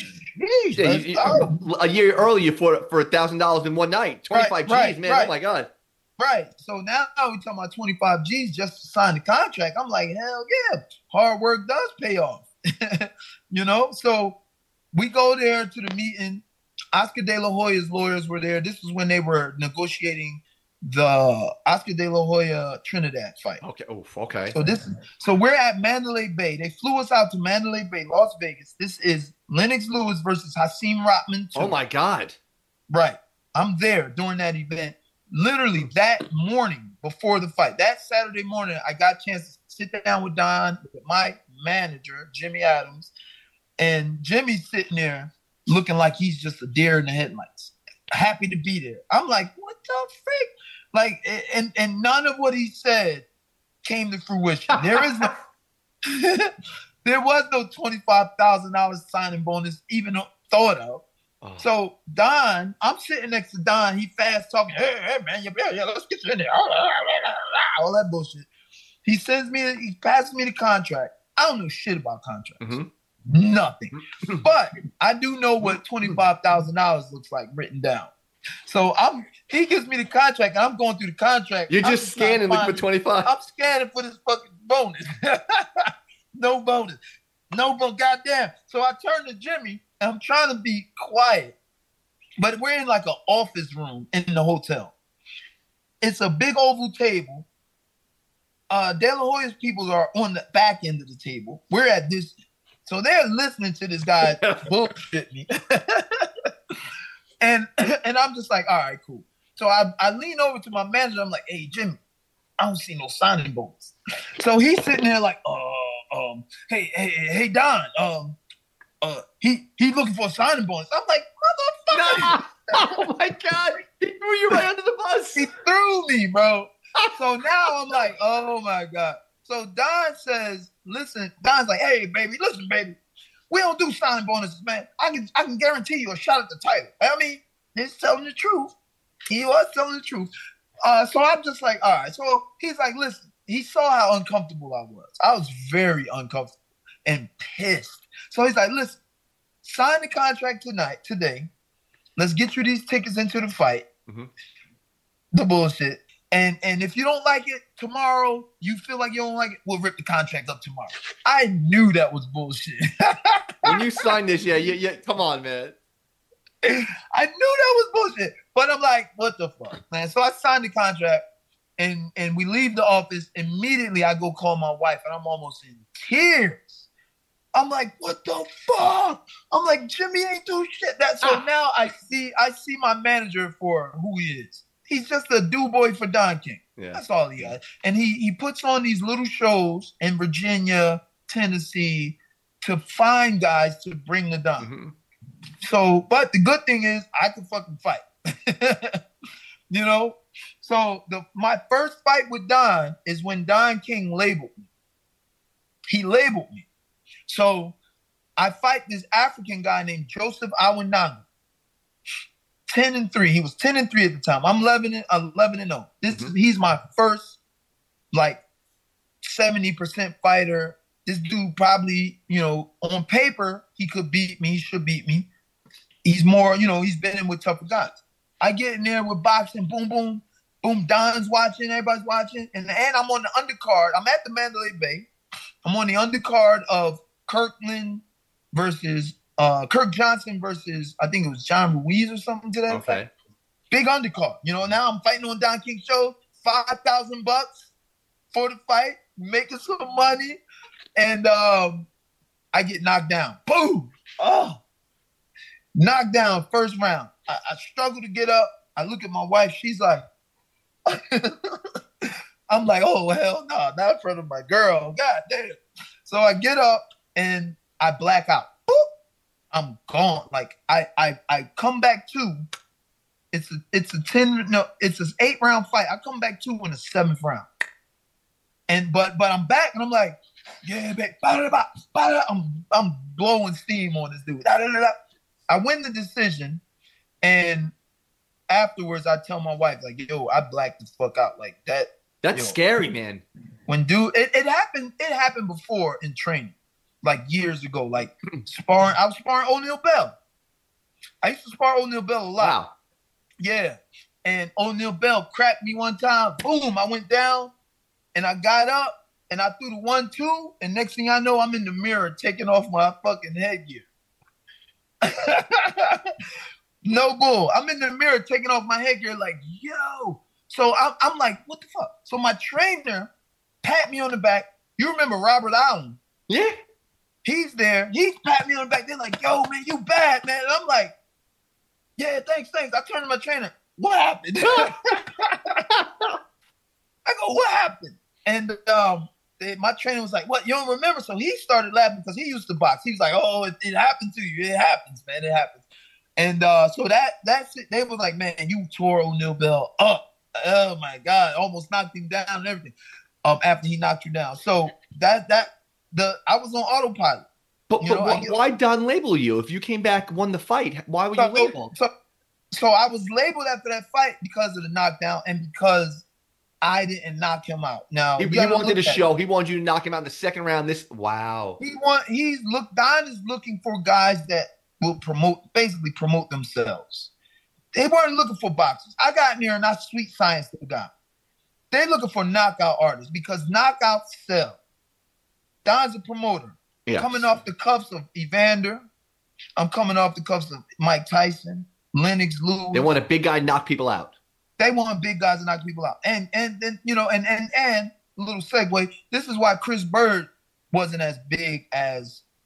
a year earlier you fought for $1,000 in one night. 25 G's, man. Right. Oh my God. Right. So now we're talking about 25 G's just to sign the contract. I'm like, hell yeah. Hard work does pay off. So we go there to the meeting. Oscar De La Hoya's lawyers were there. This was when they were negotiating the Oscar De La Hoya Trinidad fight. Okay. Oof, okay. So we're at Mandalay Bay. They flew us out to Mandalay Bay, Las Vegas. This is Lennox Lewis versus Hasim Rahman 2. Oh my God. Right. I'm there during that event. Literally that morning before the fight, that Saturday morning, I got a chance to sit down with Don, with my manager, Jimmy Adams, and Jimmy's sitting there looking like he's just a deer in the headlights, happy to be there. I'm like, what the frick? Like, and none of what he said came to fruition. There was no $25,000 signing bonus even thought of. Oh. So Don, I'm sitting next to Don. He fast talking. Hey man, yeah, let's get you in there. All that bullshit. He passes me the contract. I don't know shit about contracts. Mm-hmm. Nothing. But I do know what $25,000 looks like written down. So he gives me the contract, and I'm going through the contract. You're just scanning looking for 25. I'm scanning for this fucking bonus. No bonus. No bonus. Goddamn. So I turn to Jimmy, and I'm trying to be quiet. But we're in like an office room in the hotel. It's a big oval table. De La Hoya's people are on the back end of the table. We're at this So they're listening to this guy bullshit me. and I'm just like, all right, cool. So I lean over to my manager. I'm like, hey, Jimmy, I don't see no signing bonus. So he's sitting there like, hey, Don, he looking for a signing bonus. I'm like, motherfucker. Nah. Oh my God. He threw you right under the bus. He threw me, bro. So now I'm like, oh my God. So Don says, listen, Don's like, hey, baby, listen, baby. We don't do signing bonuses, man. I can guarantee you a shot at the title. I mean, he's telling the truth. He was telling the truth. So I'm just like, all right. So he's like, listen, he saw how uncomfortable I was. I was very uncomfortable and pissed. So he's like, listen, sign the contract today. Let's get you these tickets into the fight. Mm-hmm. The bullshit. And if you don't like it tomorrow, you feel like you don't like it, we'll rip the contract up tomorrow. I knew that was bullshit. When you signed this, yeah, come on, man. I knew that was bullshit. But I'm like, what the fuck, man? So I signed the contract and we leave the office. Immediately I go call my wife and I'm almost in tears. I'm like, what the fuck? I'm like, Jimmy ain't do shit. So now I see my manager for who he is. He's just a do-boy for Don King. Yeah. That's all he got. And he puts on these little shows in Virginia, Tennessee, to find guys to bring the Don. Mm-hmm. So, but the good thing is I can fucking fight. You know? So my first fight with Don is when Don King labeled me. He labeled me. So I fight this African guy named Joseph Awanaga. 10-3. He was 10-3 at the time. I'm 11-0. He's my first, like, 70% fighter. This dude probably, on paper, he could beat me. He should beat me. He's more, he's been in with tougher guys. I get in there with boxing, boom, boom, boom. Don's watching, everybody's watching. And I'm on the undercard. I'm at the Mandalay Bay. I'm on the undercard of Kirkland versus Kirk Johnson versus, I think it was John Ruiz or something to that effect. Big undercard. Now I'm fighting on Don King show, $5,000 for the fight, making some money. And I get knocked down. Boom! Oh! Knocked down first round. I struggle to get up. I look at my wife. She's like, I'm like, oh, hell no, not in front of my girl. God damn. So I get up and I black out. Boop! I'm gone. Like I come back to. It's an 8-round fight. I come back to in the 7th round. And but I'm back and I'm like, yeah, babe. I'm blowing steam on this dude. I win the decision, and afterwards I tell my wife, like, yo, I blacked the fuck out like that. That's scary, man. When it happened before in training, like years ago, like sparring. I was sparring O'Neal Bell. I used to spar O'Neal Bell a lot. Wow. Yeah. And O'Neal Bell cracked me one time. Boom, I went down and I got up and I threw the 1-2. And next thing I know, I'm in the mirror taking off my fucking headgear. No bull. I'm in the mirror taking off my headgear like, yo. So I'm like, what the fuck? So my trainer pat me on the back. You remember Robert Allen? Yeah. He's there. He's patting me on the back. They're like, yo, man, you bad, man. And I'm like, yeah, thanks. I turned to my trainer. What happened? I go, what happened? And my trainer was like, what? You don't remember? So he started laughing because he used to box. He was like, oh, it happened to you. It happens, man. It happens. And so that's it. They were like, man, you tore O'Neal Bell up. Oh, my God. Almost knocked him down and everything after he knocked you down. So I was on autopilot. But why Don label you? If you came back, won the fight, why were you labeled? So I was labeled after that fight because of the knockdown and because I didn't knock him out. Now he wanted to show. He wanted you to knock him out in the 2nd round. Wow. Don is looking for guys that will basically promote themselves. They weren't looking for boxers. I got in there and I sweet science the guy. They're looking for knockout artists because knockouts sell. Don's a promoter. Yes. Coming off the cuffs of Evander. I'm coming off the cuffs of Mike Tyson, Lennox Lewis. They want a big guy to knock people out. They want big guys to knock people out. And a little segue, this is why Chris Bird wasn't as big as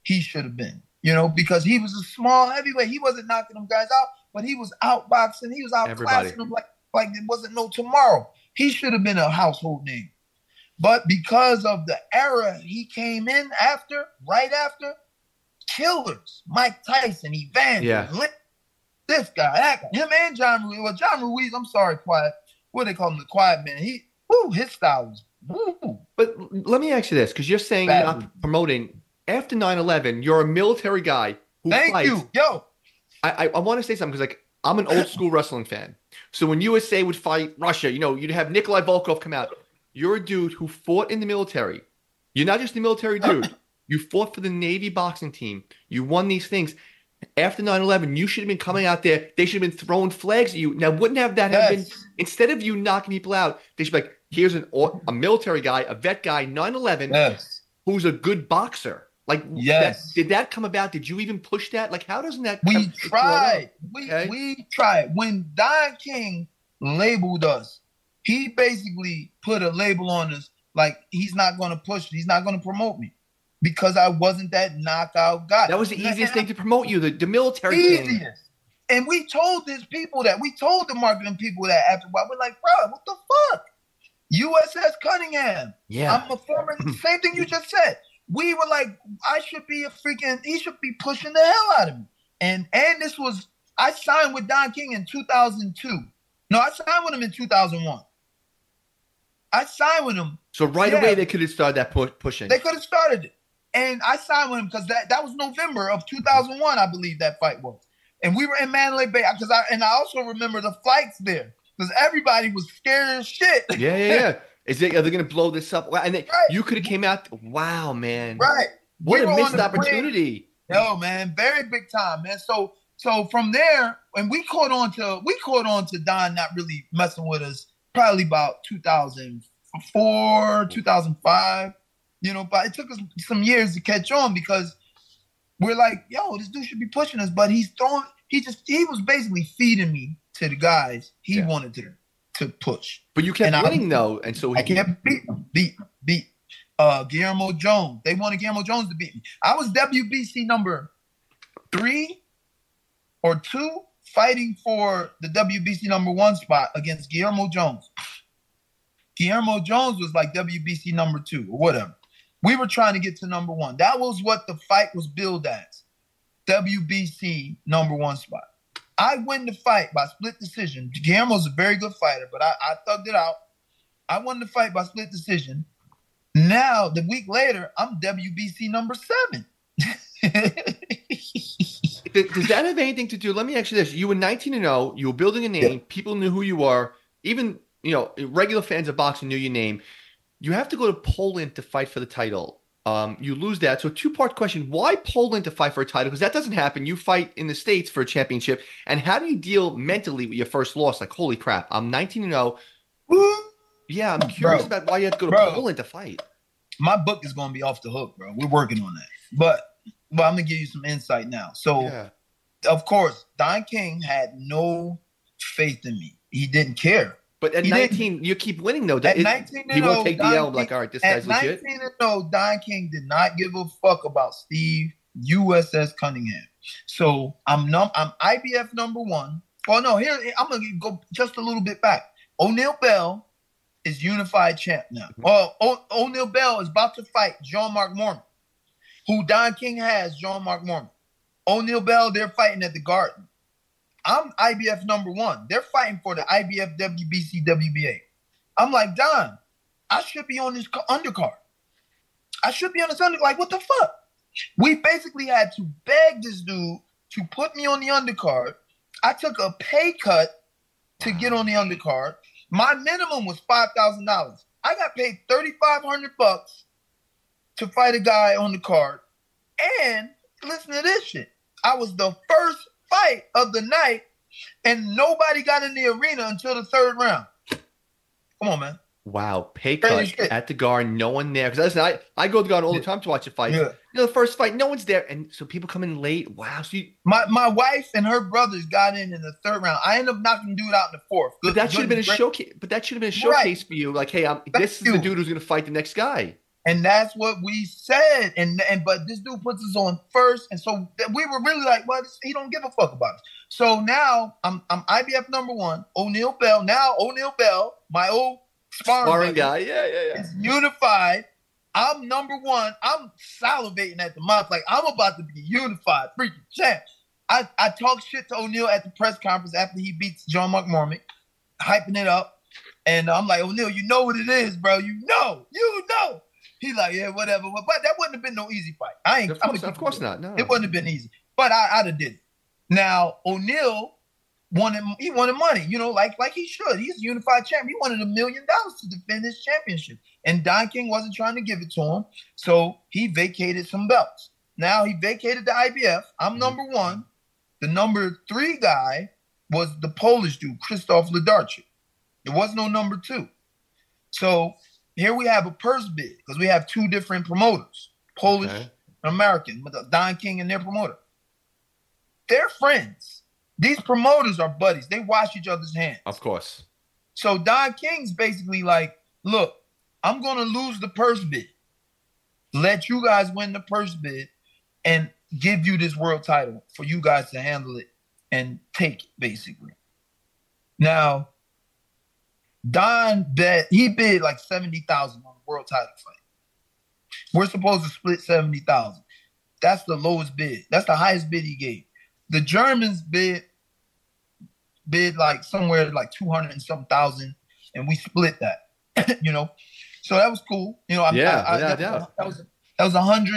he should have been. You know, because he was a small heavyweight. He wasn't knocking them guys out, but he was outboxing. He was outclassing them like it wasn't no tomorrow. He should have been a household name. But because of the era he came in after, right after, killers, Mike Tyson, Evander, this guy, that guy, him and John Ruiz. Well, John Ruiz, I'm sorry, quiet. What do they call him? The quiet man. His style was, woo. But let me ask you this, because you're saying you're not promoting. After 9/11, you're a military guy who fights. Thank you. Yo. I want to say something, because like I'm an old school wrestling fan. So when USA would fight Russia, you'd have Nikolai Volkov come out. You're a dude who fought in the military. You're not just a military dude. You fought for the Navy boxing team. You won these things. After 9/11, you should have been coming out there. They should have been throwing flags at you. Now, wouldn't have that have been, instead of you knocking people out, they should be like, here's a military guy, a vet guy, 9/11, who's a good boxer. Like, did that come about? Did you even push that? Like, how doesn't that We tried. We tried. When Don King labeled us, he basically put a label on us like he's not going to push, he's not going to promote me because I wasn't that knockout guy. That was the easiest thing to promote you, the military thing. And we told these people that. We told the marketing people that after a while. We're like, bro, what the fuck? USS Cunningham. Yeah. I'm a former, same thing you just said. We were like, he should be pushing the hell out of me. And I signed with Don King in 2002. No, I signed with him in 2001. I signed with him. So away they could have started that pushing. They could have started it. And I signed with him because that was November of 2001, I believe that fight was. And we were in Mandalay Bay. I also remember the flights there because everybody was scared as shit. Yeah. Are they going to blow this up? And you could have came out. Wow, man. Right. What a missed opportunity. Yo, man, very big time, man. So from there, and we caught on to Don not really messing with us probably about 2004, 2005. But it took us some years to catch on because we're like, yo, this dude should be pushing us, but he was basically feeding me to the guys he wanted to push. But you kept winning though, and so I kept beat Guillermo Jones. They wanted Guillermo Jones to beat me. I was WBC number 3 or 2 fighting for the WBC number 1 spot against Guillermo Jones. Guillermo Jones was like WBC number 2 or whatever. We were trying to get to number 1. That was what the fight was billed as. WBC number 1 spot. I win the fight by split decision. Guillermo's a very good fighter, but I thugged it out. I won the fight by split decision. Now, the week later, I'm WBC number 7. Does that have anything to do? Let me ask you this. You were 19-0. You were building a name. Yeah. People knew who you were. Even, regular fans of boxing knew your name. You have to go to Poland to fight for the title. You lose that. So 2-part question. Why Poland to fight for a title? Because that doesn't happen. You fight in the States for a championship. And how do you deal mentally with your first loss? Like, holy crap, I'm 19-0. Yeah, I'm curious about why you have to go to Poland to fight. My book is going to be off the hook, bro. We're working on that. But I'm going to give you some insight now. So, of course, Don King had no faith in me. He didn't care. But at 19, you keep winning, though. At 19-0, he won't take the L. Like, all right, this guy's legit. At 19-0, Don King did not give a fuck about Steve USS Cunningham. So I'm IBF number 1. Well, no, here I'm gonna go just a little bit back. O'Neal Bell is unified champ now. O'Neal Bell is about to fight Jean-Marc Mormon, who Don King has Jean-Marc Mormon. O'Neal Bell, they're fighting at the Garden. I'm IBF number 1. They're fighting for the IBF, WBC, WBA. I'm like, Don, I should be on this undercard. I should be on this undercard. Like, what the fuck? We basically had to beg this dude to put me on the undercard. I took a pay cut to get on the undercard. My minimum was $5,000. I got paid $3,500 to fight a guy on the card. And listen to this shit. I was the first fight of the night, and nobody got in the arena until the 3rd round. Come on, man. Wow, pay cut at the Garden, no one there. Because listen, I go to the Garden all the time to watch a fight. Yeah. The first fight, no one's there, and so people come in late. Wow, so my wife and her brothers got in the 3rd round. I ended up knocking dude out in the 4th. But that should have been a showcase. But that should have been a showcase for you. Like, hey, this is the dude who's going to fight the next guy. And that's what we said. And but this dude puts us on first. And so we were really like, well, he don't give a fuck about us. So now I'm IBF number one, O'Neal Bell. Now O'Neal Bell, my old sparring guy. Yeah. Is unified. I'm number one. I'm salivating at the mouth. Like, I'm about to be unified. Freaking champ. I talked shit to O'Neal at the press conference after he beats John McMormick, hyping it up. And I'm like, O'Neal, you know what it is, bro. You know. He's like, yeah, whatever. But that wouldn't have been no easy fight. Of course not. No. It wouldn't have been easy. But I'd have did it. Now, O'Neal wanted money, like he should. He's a unified champ. He wanted $1 million to defend his championship. And Don King wasn't trying to give it to him. So he vacated some belts. Now he vacated the IBF. I'm number one. The number 3 guy was the Polish dude, Krzysztof Lidarczyk. There was no number 2. So here we have a purse bid because we have 2 different promoters, Polish and American, with Don King and their promoter. They're friends. These promoters are buddies. They wash each other's hands. Of course. So Don King's basically like, look, I'm going to lose the purse bid. Let you guys win the purse bid and give you this world title for you guys to handle it and take it, basically. Now, Don bid like $70,000 on the world title fight. We're supposed to split $70,000. That's the lowest bid. That's the highest bid he gave. The Germans bid like somewhere like 200 and some thousand, and we split that. So that was cool. That was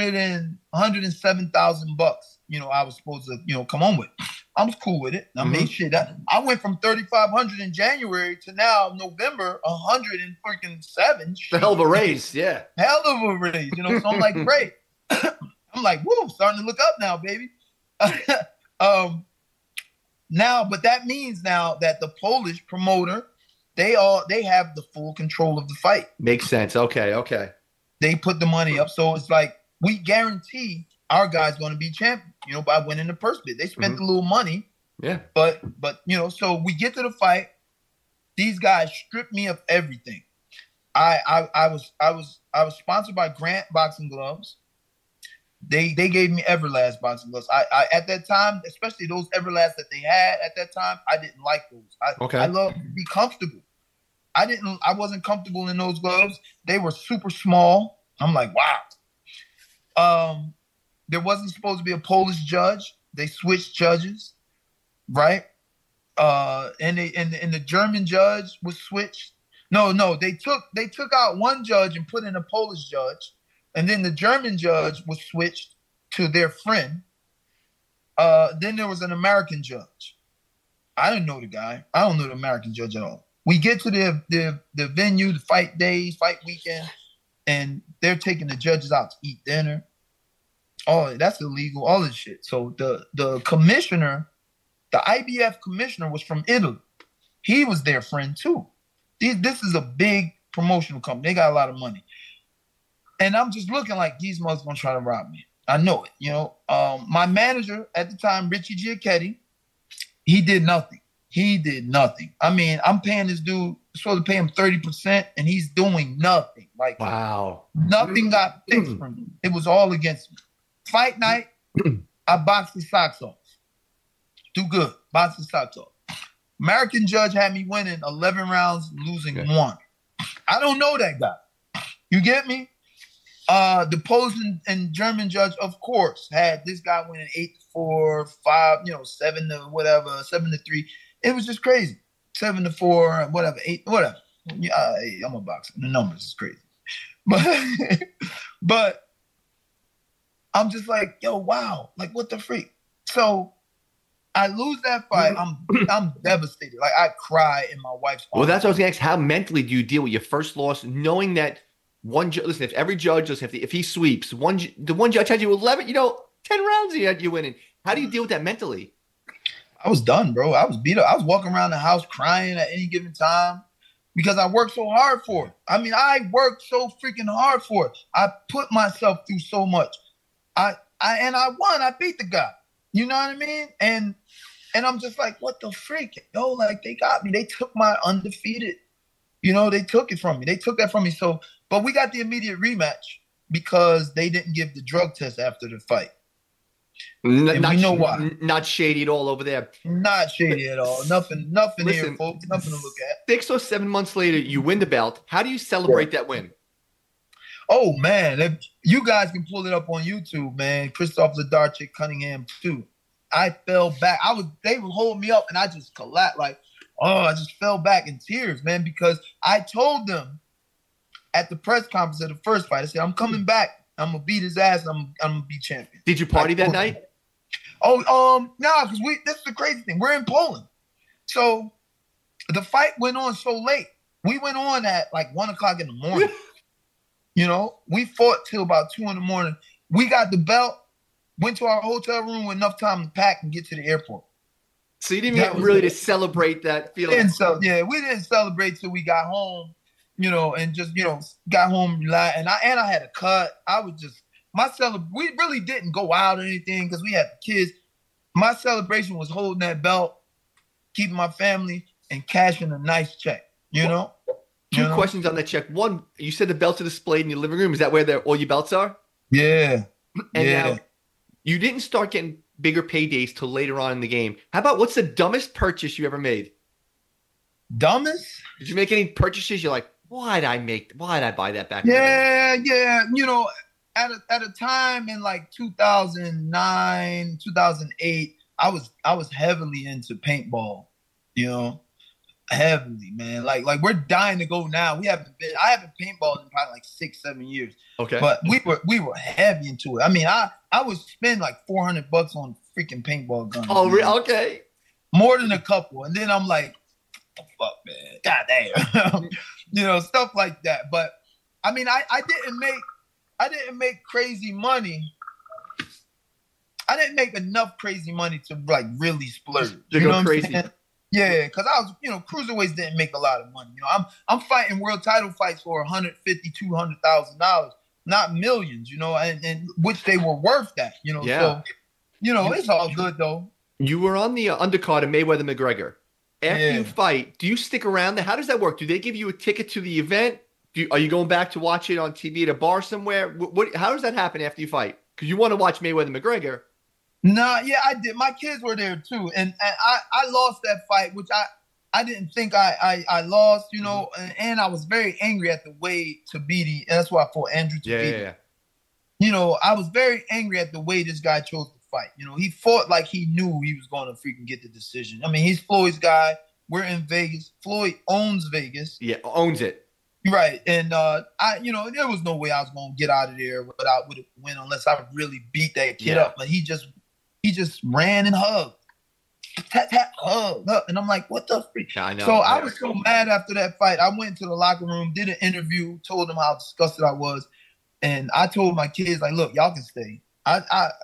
$107,000. I was supposed to come on with. I was cool with it. I made shit. I went from 3,500 in January to now November 107. The hell of a raise, yeah. Hell of a raise. So I'm like, great. I'm like, woo, starting to look up now, baby. Now, but that means now that the Polish promoter, they have the full control of the fight. Makes sense. Okay. They put the money up, so it's like we guarantee our guy's going to be champion, by winning the purse bid. They spent a little money, yeah. But so we get to the fight. These guys stripped me of everything. I was sponsored by Grant Boxing Gloves. They gave me Everlast boxing gloves. I at that time, especially those Everlast that they had at that time, I didn't like those. I love to be comfortable. I wasn't comfortable in those gloves. They were super small. I'm like, wow. There wasn't supposed to be a Polish judge. They switched judges, right? And the German judge was switched. No, they took out one judge and put in a Polish judge. And then the German judge was switched to their friend. Then there was an American judge. I didn't know the guy. I don't know the American judge at all. We get to the venue, the fight days, fight weekend, and they're taking the judges out to eat dinner. Oh, that's illegal, all this shit. So the commissioner, the IBF commissioner was from Italy. He was their friend too. This is a big promotional company. They got a lot of money. And I'm just looking like these motherfuckers gonna try to rob me. I know it, My manager at the time, Richie Giacchetti, he did nothing. I mean, I'm paying this dude, supposed to pay him 30%, and he's doing nothing. Like, wow. Nothing got fixed from him. It was all against me. Fight night, I boxed his socks off. Do good. Boxed his socks off. American judge had me winning 11 rounds, losing 1. I don't know that guy. You get me? The Polish and German judge, of course, had this guy winning 8-4, 5, 7 to whatever, 7-3. It was just crazy. 7-4, whatever, 8, whatever. Yeah, I'm a boxer. The numbers is crazy. But I'm just like, yo, wow, like what the freak? So I lose that fight. I'm devastated. Like I cry in my wife's arms. Well, that's what I was going to ask. How mentally do you deal with your first loss, knowing that listen, if every judge, if he sweeps, the one judge had you 11, 10 rounds he had you winning. How do you deal with that mentally? I was done, bro. I was beat up. I was walking around the house crying at any given time because I worked so hard for it. I mean, I worked so freaking hard for it. I put myself through so much. I won. I beat the guy. You know what I mean? And I'm just like, what the freak? Like they got me. They took my undefeated. They took it from me. They took that from me. So But we got the immediate rematch because they didn't give the drug test after the fight. And we know why. Not shady at all over there. Not shady at all. Nothing here, folks. Nothing to look at. 6 or 7 months later, you win the belt. How do you celebrate that win? Oh, man. If you guys can pull it up on YouTube, man. Krzysztof Wlodarczyk, Cunningham, too. I fell back. They would hold me up, and I just collapsed. Like, I just fell back in tears, man, because I told them at the press conference of the first fight, I said, I'm coming back. I'm going to beat his ass. I'm going to be champion. Did you party that night? No, because this is the crazy thing. We're in Poland. So the fight went on so late. We went on at like 1 o'clock in the morning. We fought till about 2 in the morning. We got the belt, went to our hotel room with enough time to pack and get to the airport. So you didn't get really to celebrate that feeling? We didn't celebrate till we got home, and just, got home, relaxed. And I had a cut. We really didn't go out or anything because we had kids. My celebration was holding that belt, keeping my family, and cashing a nice check, Two questions on that check. One, you said the belts are displayed in your living room. Is that where all your belts are? Yeah. And now you didn't start getting bigger paydays till later on in the game. How about what's the dumbest purchase you ever made? Dumbest? Did you make any purchases? You're like, why did I buy that back? Yeah. At a time in like 2009, 2008, I was heavily into paintball, heavily, man. Like we're dying to go now. I haven't paintballed in probably like 6-7 years. Okay. But we were heavy into it. I mean, I would spend like $400 on freaking paintball guns. Oh, really? Okay. More than a couple. And then I'm like, oh, fuck, man. God damn. Stuff like that. But I mean, I didn't make crazy money. I didn't make enough crazy money to like really splurge. You know what crazy. I'm saying? Yeah, because I was, cruiserweights didn't make a lot of money. I'm fighting world title fights for $150,000, $200,000, not millions. And which they were worth that. Yeah. So, it's all good though. You were on the undercard of Mayweather McGregor. After you fight, do you stick around there? How does that work? Do they give you a ticket to the event? Are you going back to watch it on TV at a bar somewhere? How does that happen after you fight? Because you want to watch Mayweather McGregor. No, yeah, I did. My kids were there too, and I lost that fight, which I didn't think I lost, and I was very angry at the way Tabiti, and that's why I fought Andrew Tabiti. Yeah. I was very angry at the way this guy chose to fight. He fought like he knew he was going to freaking get the decision. I mean, he's Floyd's guy. We're in Vegas. Floyd owns Vegas. Yeah, owns it. Right, and there was no way I was going to get out of there with a win unless I really beat that kid up. But he just ran and hugged. Tap, tap, hug. And I'm like, what the freak? I know. So I was so mad after that fight. I went to the locker room, did an interview, told them how disgusted I was. And I told my kids, like, look, y'all can stay. I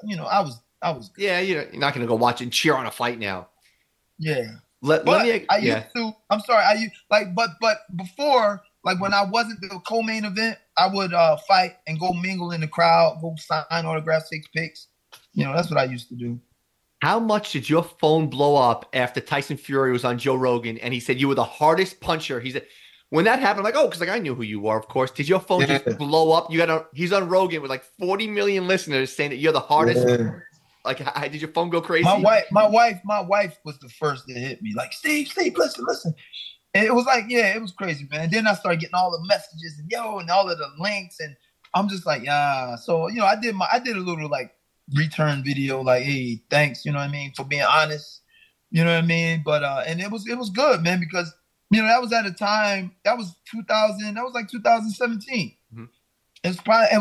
was. Yeah, you're not going to go watch and cheer on a fight now. Yeah. I used to. I'm sorry. But before, like when I wasn't the co-main event, I would fight and go mingle in the crowd, go sign autographs, take pics. That's what I used to do. How much did your phone blow up after Tyson Fury was on Joe Rogan and he said you were the hardest puncher? He said, when that happened, I'm like, because I knew who you were, of course. Did your phone just blow up? He's on Rogan with like 40 million listeners saying that you're the hardest. Yeah. Like, did your phone go crazy? My wife was the first to hit me. Like, Steve, listen. And it was like, it was crazy, man. And then I started getting all the messages and all of the links, and I'm just like, So I did a little like return video, like, hey, thanks, for being honest, but and it was good, man, because that was at a time, that was 2017. Mm-hmm. It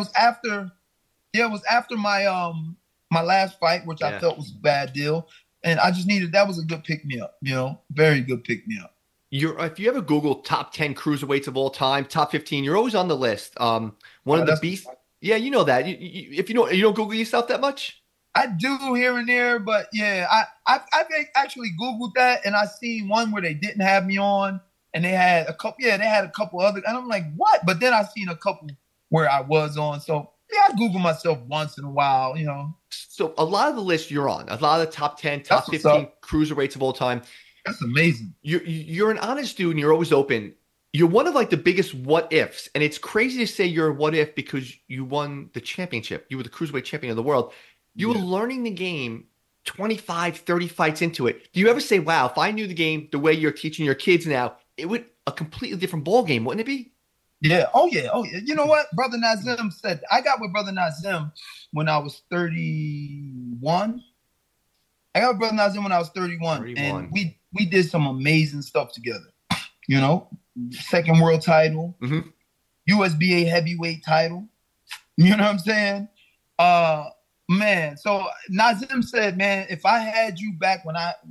was after my my last fight, which I felt was a bad deal, and I just that was a good pick me up, very good pick me up. If you ever Google top 10 cruiserweights of all time, top 15, you're always on the list. One of the beasts. Yeah, you know that. If you don't Google yourself that much? I do here and there, but I've actually Googled that, and I seen one where they didn't have me on, and they had a couple. Yeah, they had a couple other, and I'm like, what? But then I seen a couple where I was on. So I Google myself once in a while, So a lot of the lists you're on, a lot of the top 10, top 15 cruiserweights of all time. That's amazing. You're an honest dude, and you're always open. you're one of like the biggest what ifs, and it's crazy to say you're a what if because you won the championship. You were the cruiserweight champion of the world. You were Yeah. learning the game 25, 30 fights into it. Do you ever say, wow, if I knew the game the way you're teaching your kids now, it would a completely different ball game, wouldn't it be? Yeah. Oh yeah. Oh yeah. You know what? Brother Nazim said I got with Brother Nazim when I was 31. I got with Brother Nazim when I was 31. 31. And we did some amazing stuff together. You know, second world title, USBA heavyweight title. You know what I'm saying? Man. So Nazim said, man, if I had you back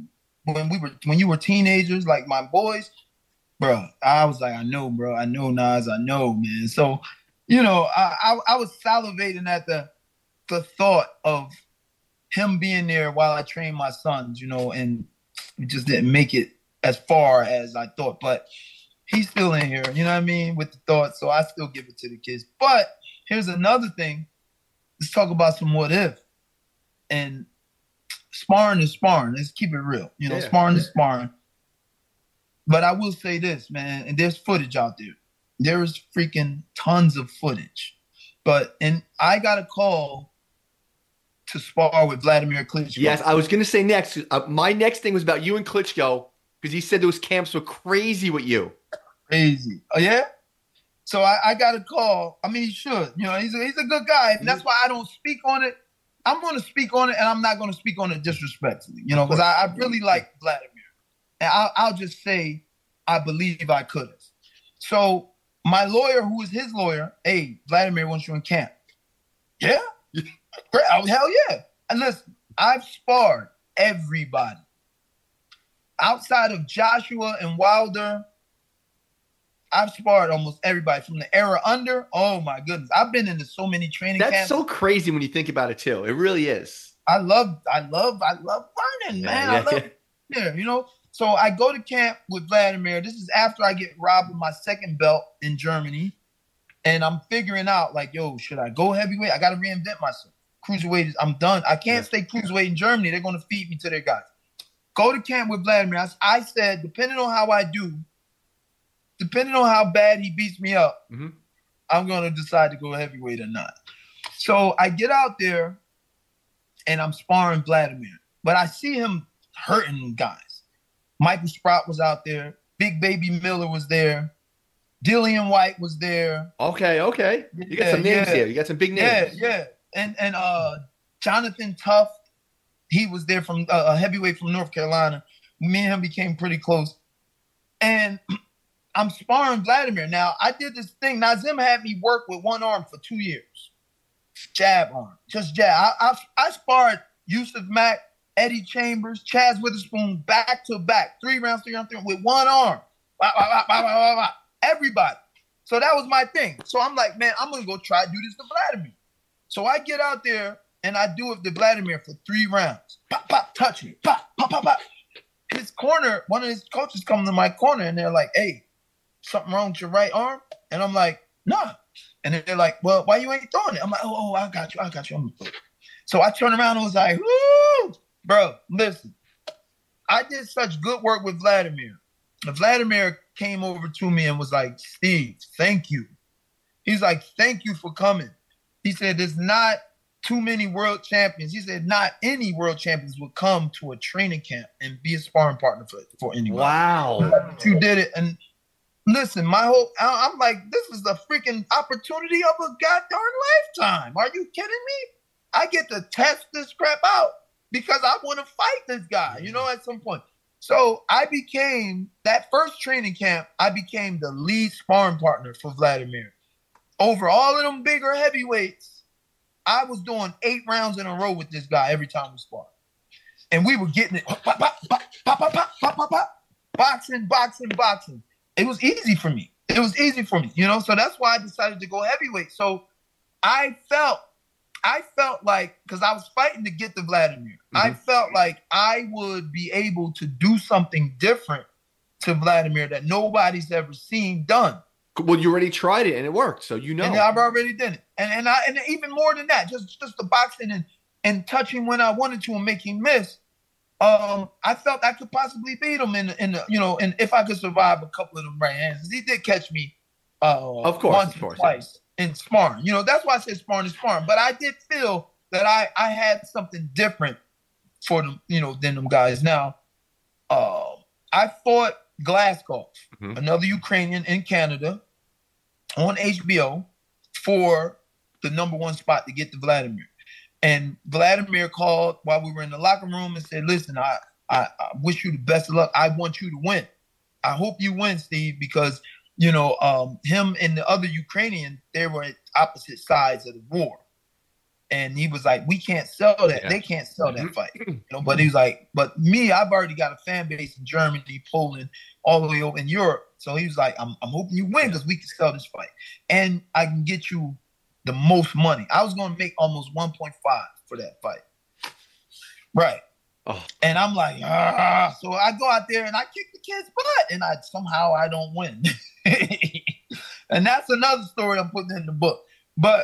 when you were teenagers, like my boys, bro, I was like, I know, bro. I know, Nas. I know, man. So, you know, I was salivating at the thought of him being there while I trained my sons, you know, and we just didn't make it as far as I thought. But he's still in here, you know what I mean, with the thought. So I still give it to the kids. But here's another thing. Let's talk about some what if. And sparring is sparring. Let's keep it real. You know, sparring is sparring. But I will say this, man, and there's footage out there. There is freaking tons of footage. And I got a call to spar with Vladimir Klitschko. Yes, I was going to say next. My next thing was about you and Klitschko because he said those camps were crazy with you. Crazy. Oh, yeah? So I got a call. I mean, he should. You know, he's a good guy. And that's why I don't speak on it. I'm going to speak on it, and I'm not going to speak on it disrespectfully, you know, because I really like Vladimir. And I'll just say I believe I could have. So my lawyer, who is his lawyer, hey, Vladimir wants you in camp. Yeah? Hell yeah. And listen, I've sparred everybody. Outside of Joshua and Wilder, I've sparred almost everybody from the era under. Oh, my goodness. I've been into so many training camps. That's so crazy when you think about it, too. It really is. I love learning, man. I love it, you know. So I go to camp with Vladimir. This is after I get robbed of my second belt in Germany. And I'm figuring out, like, yo, should I go heavyweight? I got to reinvent myself. Cruiserweight, I'm done. I can't stay cruiserweight in Germany. They're going to feed me to their guys. Go to camp with Vladimir. I said, depending on how I do, depending on how bad he beats me up, I'm going to decide to go heavyweight or not. So I get out there, and I'm sparring Vladimir. But I see him hurting guys. Michael Sprout was out there. Big Baby Miller was there. Dillian White was there. Okay. You got some names here. You got some big names. Yeah. And Jonathan Tuff, he was there from a heavyweight from North Carolina. Me and him became pretty close. And I'm sparring Vladimir. Now, I did this thing. Nazim had me work with one arm for 2 years. Jab arm. Just jab. I sparred Yusuf Mack, Eddie Chambers, Chaz Witherspoon, back to back. 3 rounds with one arm. Everybody. So that was my thing. So I'm like, man, I'm going to go try to do this to Vladimir. So I get out there and I do it to Vladimir for 3 rounds. Pop, pop, touch me. Pop, pop, pop, pop. His corner, one of his coaches come to my corner and they're like, hey, something wrong with your right arm? And I'm like, nah. And then they're like, well, why you ain't throwing it? I'm like, oh, I got you. I'm going to throw it. So I turned around and was like, woo! Bro, listen. I did such good work with Vladimir. Vladimir came over to me and was like, Steve, thank you. He's like, thank you for coming. He said, there's not too many world champions. He said, not any world champions would come to a training camp and be a sparring partner for anyone. Wow. But you did it. And listen, I'm like, this is the freaking opportunity of a goddamn lifetime. Are you kidding me? I get to test this crap out because I want to fight this guy, you know, at some point. So I became, that first training camp, I became the lead sparring partner for Vladimir. Over all of them bigger heavyweights, I was doing 8 rounds in a row with this guy every time we sparred. And we were getting it, pop, pop, pop, pop, pop, pop, pop, pop, pop, boxing. It was easy for me. You know, so that's why I decided to go heavyweight. So I felt like, because I was fighting to get to Vladimir, I felt like I would be able to do something different to Vladimir that nobody's ever seen done. Well, you already tried it and it worked, so you know. And I've already done it. And even more than that, just the boxing and touching when I wanted to and making miss. I felt I could possibly beat him in the and if I could survive a couple of them right hands. He did catch me once or twice in sparring. That's why I said sparring is sparring. But I did feel that I had something different for them, than them guys. Now, I fought Glaskov, another Ukrainian in Canada, on HBO for the number one spot to get to Vladimir. And Vladimir called while we were in the locker room and said, listen, I wish you the best of luck. I want you to win. I hope you win, Steve, because, him and the other Ukrainian, they were at opposite sides of the war. And he was like, we can't sell that. Yeah. They can't sell that fight. But he was like, but me, I've already got a fan base in Germany, Poland, all the way over in Europe. So he was like, I'm hoping you win because we can sell this fight. And I can get you the most money. I was going to make almost 1.5 for that fight. Right. Oh. And I'm like, So I go out there and I kick the kid's butt and somehow I don't win. And that's another story I'm putting in the book. But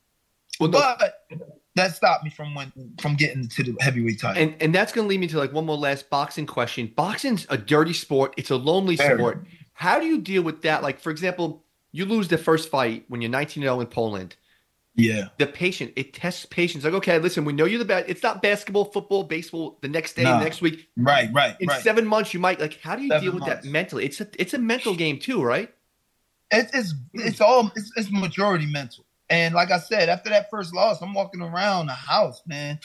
that stopped me from getting to the heavyweight title. And that's going to lead me to like one more last boxing question. Boxing's a dirty sport. It's a lonely sport. How do you deal with that? Like, for example, you lose the first fight when you're 19-0 in Poland. Yeah. It tests patience. Like, okay, listen, we know you're the best. It's not basketball, football, baseball the next day, next week. Right. In 7 months, you might how do you deal with that mentally? It's a mental game too, right? It's majority mental. And like I said, after that first loss, I'm walking around the house, man.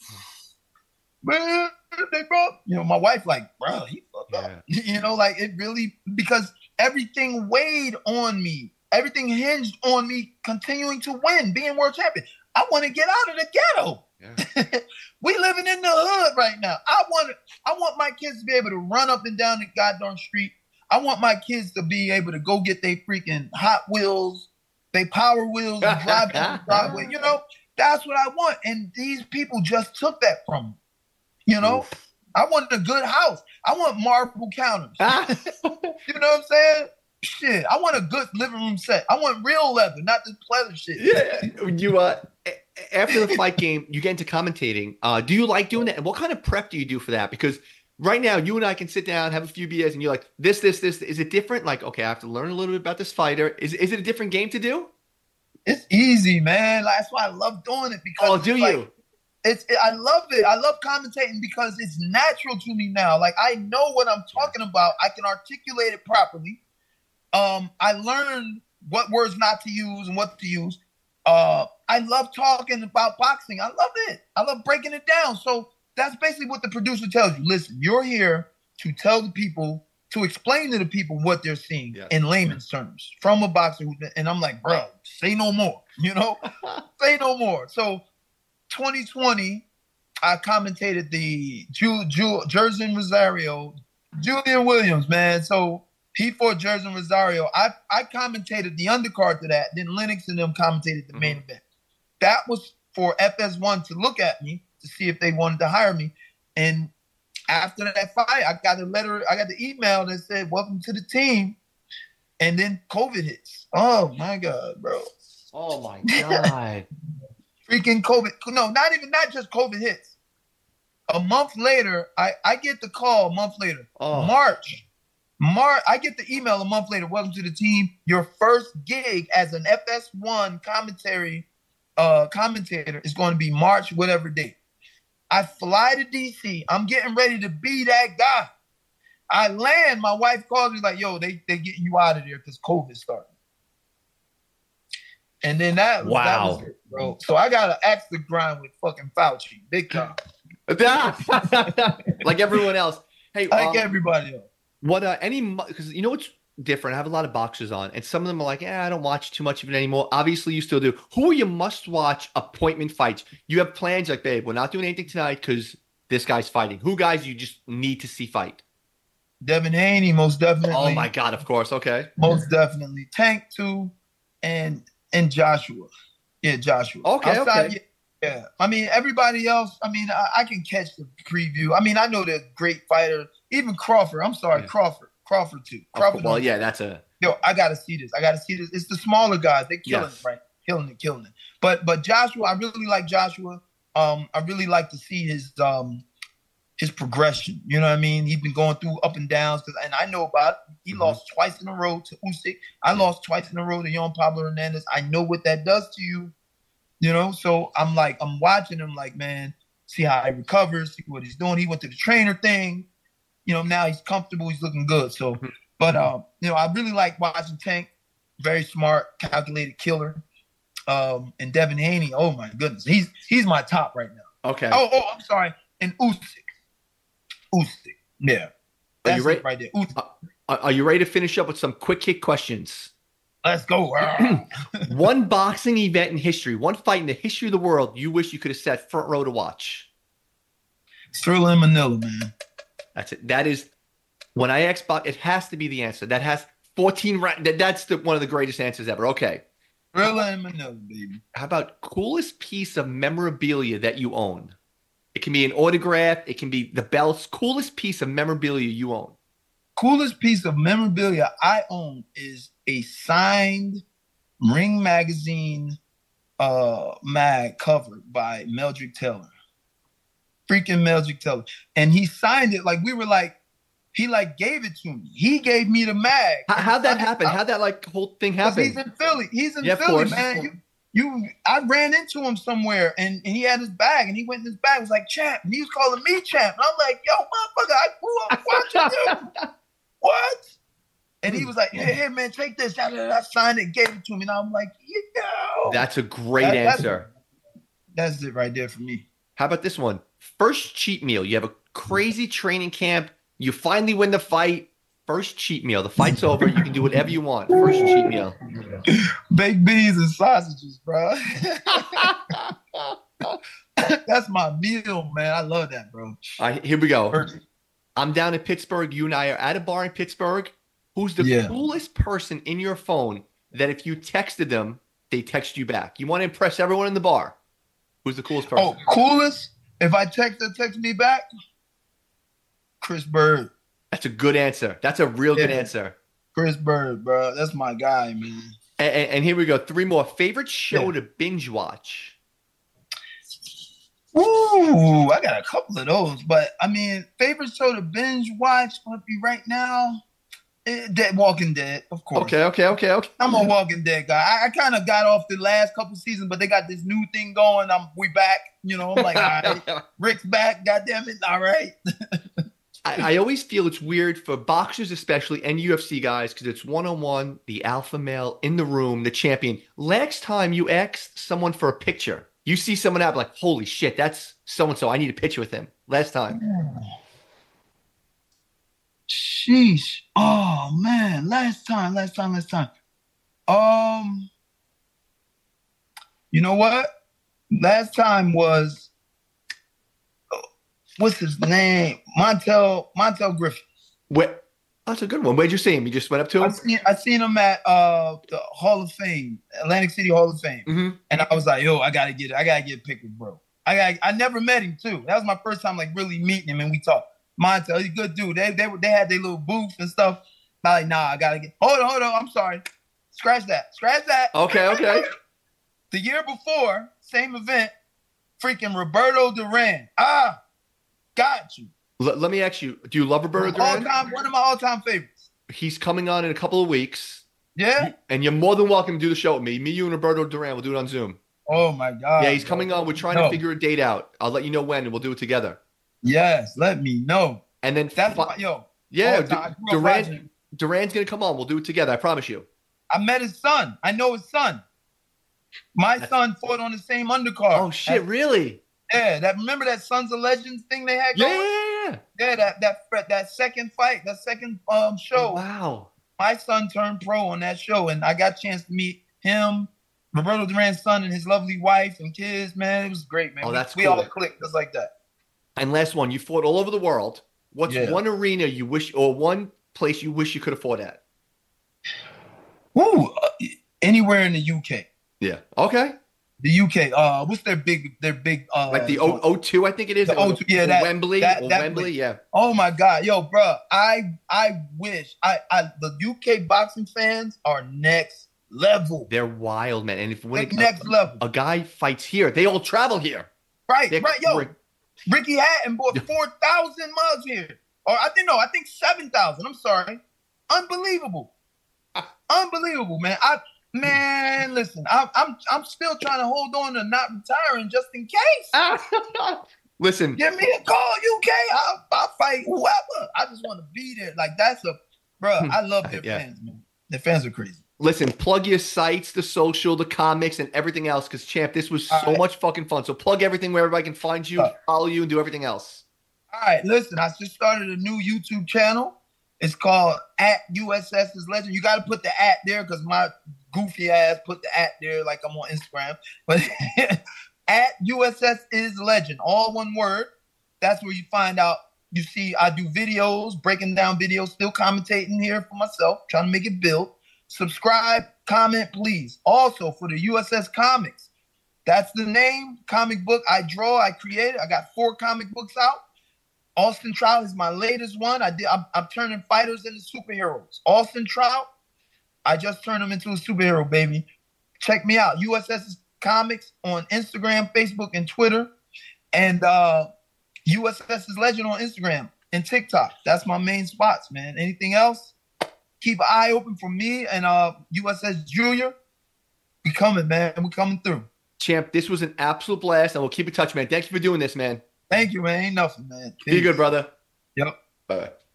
Man, they brought, my wife like, bro, he fucked up. It really, because everything weighed on me. Everything hinged on me continuing to win, being world champion. I want to get out of the ghetto. Yeah. We living in the hood right now. I want my kids to be able to run up and down the goddamn street. I want my kids to be able to go get their freaking Hot Wheels, they Power Wheels, and drive down the driveway. That's what I want. And these people just took that from me. Oof. I want a good house. I want marble counters. You know what I'm saying? Shit, I want a good living room set. I want real leather, not this pleather shit. Yeah, you after the fight game, you get into commentating. Do you like doing that? And what kind of prep do you do for that? Because right now, you and I can sit down, have a few beers, and you're like, this. Is it different? Like, okay, I have to learn a little bit about this fighter. Is it a different game to do? It's easy, man. That's why I love doing it because. Oh, you? I love it. I love commentating because it's natural to me now. Like I know what I'm talking about. I can articulate it properly. I learned what words not to use and what to use. I love talking about boxing. I love it. I love breaking it down. So that's basically what the producer tells you. Listen, you're here to tell the people, to explain to the people what they're seeing in layman's terms from a boxer. And I'm like, bro, say no more, say no more. So 2020, I commentated the Jerson Rosario, Julian Williams, man. So he fought Jerson Rosario. I commentated the undercard to that. Then Lennox and them commentated the main event. That was for FS1 to look at me to see if they wanted to hire me. And after that fight, I got the email that said, welcome to the team. And then COVID hits. Oh my God, bro. Oh my God. Freaking COVID. No, not just COVID hits. A month later, I get the call a month later. Oh. March, I get the email a month later. Welcome to the team. Your first gig as an FS1 commentator is going to be March, whatever date. I fly to DC. I'm getting ready to be that guy. I land. My wife calls me like, yo, they getting you out of there because COVID started. And then that was it, bro. So I got to axe the grind with fucking Fauci. Big time. Like everyone else. Hey, like everybody else. What because you know what's different? I have a lot of boxers on, and some of them are like, I don't watch too much of it anymore. Obviously, you still do. Who are your must-watch appointment fights? You have plans like, babe, we're not doing anything tonight because this guy's fighting. Who guys you just need to see fight? Devin Haney, most definitely. Oh my God, of course. Okay. Most definitely. Tank too, and Joshua. Yeah, Joshua. Okay. Okay. Yeah. I mean, everybody else, I can catch the preview. I know they're great fighters. Even Crawford. I'm sorry, Crawford. Crawford too. Crawford. Well, yeah, that's a. Yo, I gotta see this. It's the smaller guys. They're killing it, right? Killing it. But Joshua, I really like Joshua. I really like to see his progression. You know what I mean? He's been going through up and downs, and I know about it. He lost twice in a row to Usyk. I lost twice in a row to Yohan Pablo Hernandez. I know what that does to you. You know, so I'm watching him like, man, see how he recovers, see what he's doing. He went to the trainer thing. You know, now he's comfortable. He's looking good. So, but, you know, I really like watching Tank. Very smart, calculated killer. And Devin Haney, oh, my goodness. He's my top right now. Okay. Oh, I'm sorry. And Usyk. Yeah. Are you ready? Right there. Are you ready to finish up with some quick kick questions? Let's go. One boxing event in history, one fight in the history of the world you wish you could have sat front row to watch. Thrilla in Manila, man. That's it. That is, when I ask it has to be the answer. That has 14 rounds. That's one of the greatest answers ever. Okay. Thrilla in Manila, baby. How about coolest piece of memorabilia that you own? It can be an autograph. It can be the belts. Coolest piece of memorabilia you own. Coolest piece of memorabilia I own is a signed Ring Magazine mag cover by Meldrick Taylor. Freaking Meldrick Taylor. And he signed it like we were like, he like gave it to me. He gave me the mag. How'd that happen? How'd that like whole thing happen? He's in Philly. He's in Philly, man. I ran into him somewhere and he had his bag and he went in his bag. Was like, champ. And he was calling me champ. And I'm like, yo, motherfucker, I grew up watching you. What? And he was like, hey, man, take this. I signed it, gave it to me. And I'm like, yo. That's a great answer. That's it right there for me. How about this one? First cheat meal. You have a crazy training camp. You finally win the fight. First cheat meal. The fight's over. You can do whatever you want. First cheat meal. Baked beans and sausages, bro. That's my meal, man. I love that, bro. All right, here we go. I'm down in Pittsburgh. You and I are at a bar in Pittsburgh. Who's the coolest person in your phone that if you texted them, they text you back? You want to impress everyone in the bar. Who's the coolest person? Oh, coolest? If I text me back? Chris Bird. That's a good answer. That's a real good answer. Chris Bird, bro. That's my guy, man. And here we go. 3 more. Favorite show to binge watch? Ooh, I got a couple of those. But, I mean, favorite show to binge watch would be right now, Walking Dead, of course. Okay. I'm a Walking Dead guy. I kind of got off the last couple seasons, but they got this new thing going. We back. You know, I'm like, all right. Rick's back. God damn it. All right. I always feel it's weird for boxers especially and UFC guys because it's one-on-one, the alpha male in the room, the champion. Last time you asked someone for a picture, you see someone out like, holy shit, that's so-and-so. I need a picture with him. Last time. Sheesh. Oh, man. Last time. You know what? Last time was... What's his name? Montel Griffin. What? That's a good one. Where'd you see him? You just went up to him? I seen him at the Hall of Fame, Atlantic City Hall of Fame. Mm-hmm. And I was like, yo, I gotta get a pic with bro. I never met him too. That was my first time like really meeting him and we talked. Montel, he's a good dude. They had their little booth and stuff. I'm like, nah, I gotta get hold on. I'm sorry. Scratch that. Okay. The year before, same event, freaking Roberto Duran. Got you. Let me ask you, do you love Roberto Duran? One of my all-time favorites. He's coming on in a couple of weeks. Yeah? And you're more than welcome to do the show with me. Me, you, and Roberto Duran. We'll do it on Zoom. Oh, my God. Yeah, he's coming on. We're trying to figure a date out. I'll let you know when, and we'll do it together. Yes, let me know. And then... Duran's going to come on. We'll do it together. I promise you. I met his son. I know his son. My son fought on the same undercard. Oh, shit, really? Yeah, remember that Sons of Legends thing they had going? Yeah, that second fight, that second show. Oh, wow. My son turned pro on that show, and I got a chance to meet him, Roberto Duran's son, and his lovely wife and kids. Man, it was great, man. Oh, that's cool. We all clicked just like that. And last one, you fought all over the world. What's one arena you wish, or one place you wish you could have fought at? Ooh, anywhere in the UK. Yeah. Okay. The UK, what's their big like the O2, I think it is. The O2, yeah, Wembley. Wembley, yeah. Oh my God, yo, bro, I wish the UK boxing fans are next level. They're wild, man. And if next level, a guy fights here, they all travel here. Right, yo. Ricky Hatton bought 4,000 mugs here. Or I think 7,000. I'm sorry. Unbelievable. Unbelievable, man. Listen, I'm still trying to hold on to not retiring just in case. Listen. Give me a call, UK. I'll fight whoever. I just want to be there. Like, I love their fans, man. Their fans are crazy. Listen, plug your sites, the social, the comics, and everything else, because, Champ, this was so much fucking fun. So plug everything where everybody can find you, follow you, and do everything else. All right, listen, I just started a new YouTube channel. It's called @USS Legend. You got to put the @ there because my goofy ass put the @ there like I'm on Instagram. But @USS Legend, all one word. That's where you find out. You see, I do videos, breaking down videos, still commentating here for myself, trying to make it build. Subscribe, comment, please. Also, for the USS Comics, that's the name, comic book I draw, I created. I got 4 comic books out. Austin Trout is my latest one. I'm turning fighters into superheroes. Austin Trout, I just turned him into a superhero, baby. Check me out. USS Comics on Instagram, Facebook, and Twitter. And USS Legend on Instagram and TikTok. That's my main spots, man. Anything else? Keep an eye open for me and USS Junior. We coming, man. We coming through. Champ, this was an absolute blast, and we'll keep in touch, man. Thank you for doing this, man. Thank you, man. Ain't nothing, man. Peace. Be good, brother. Yep. Bye.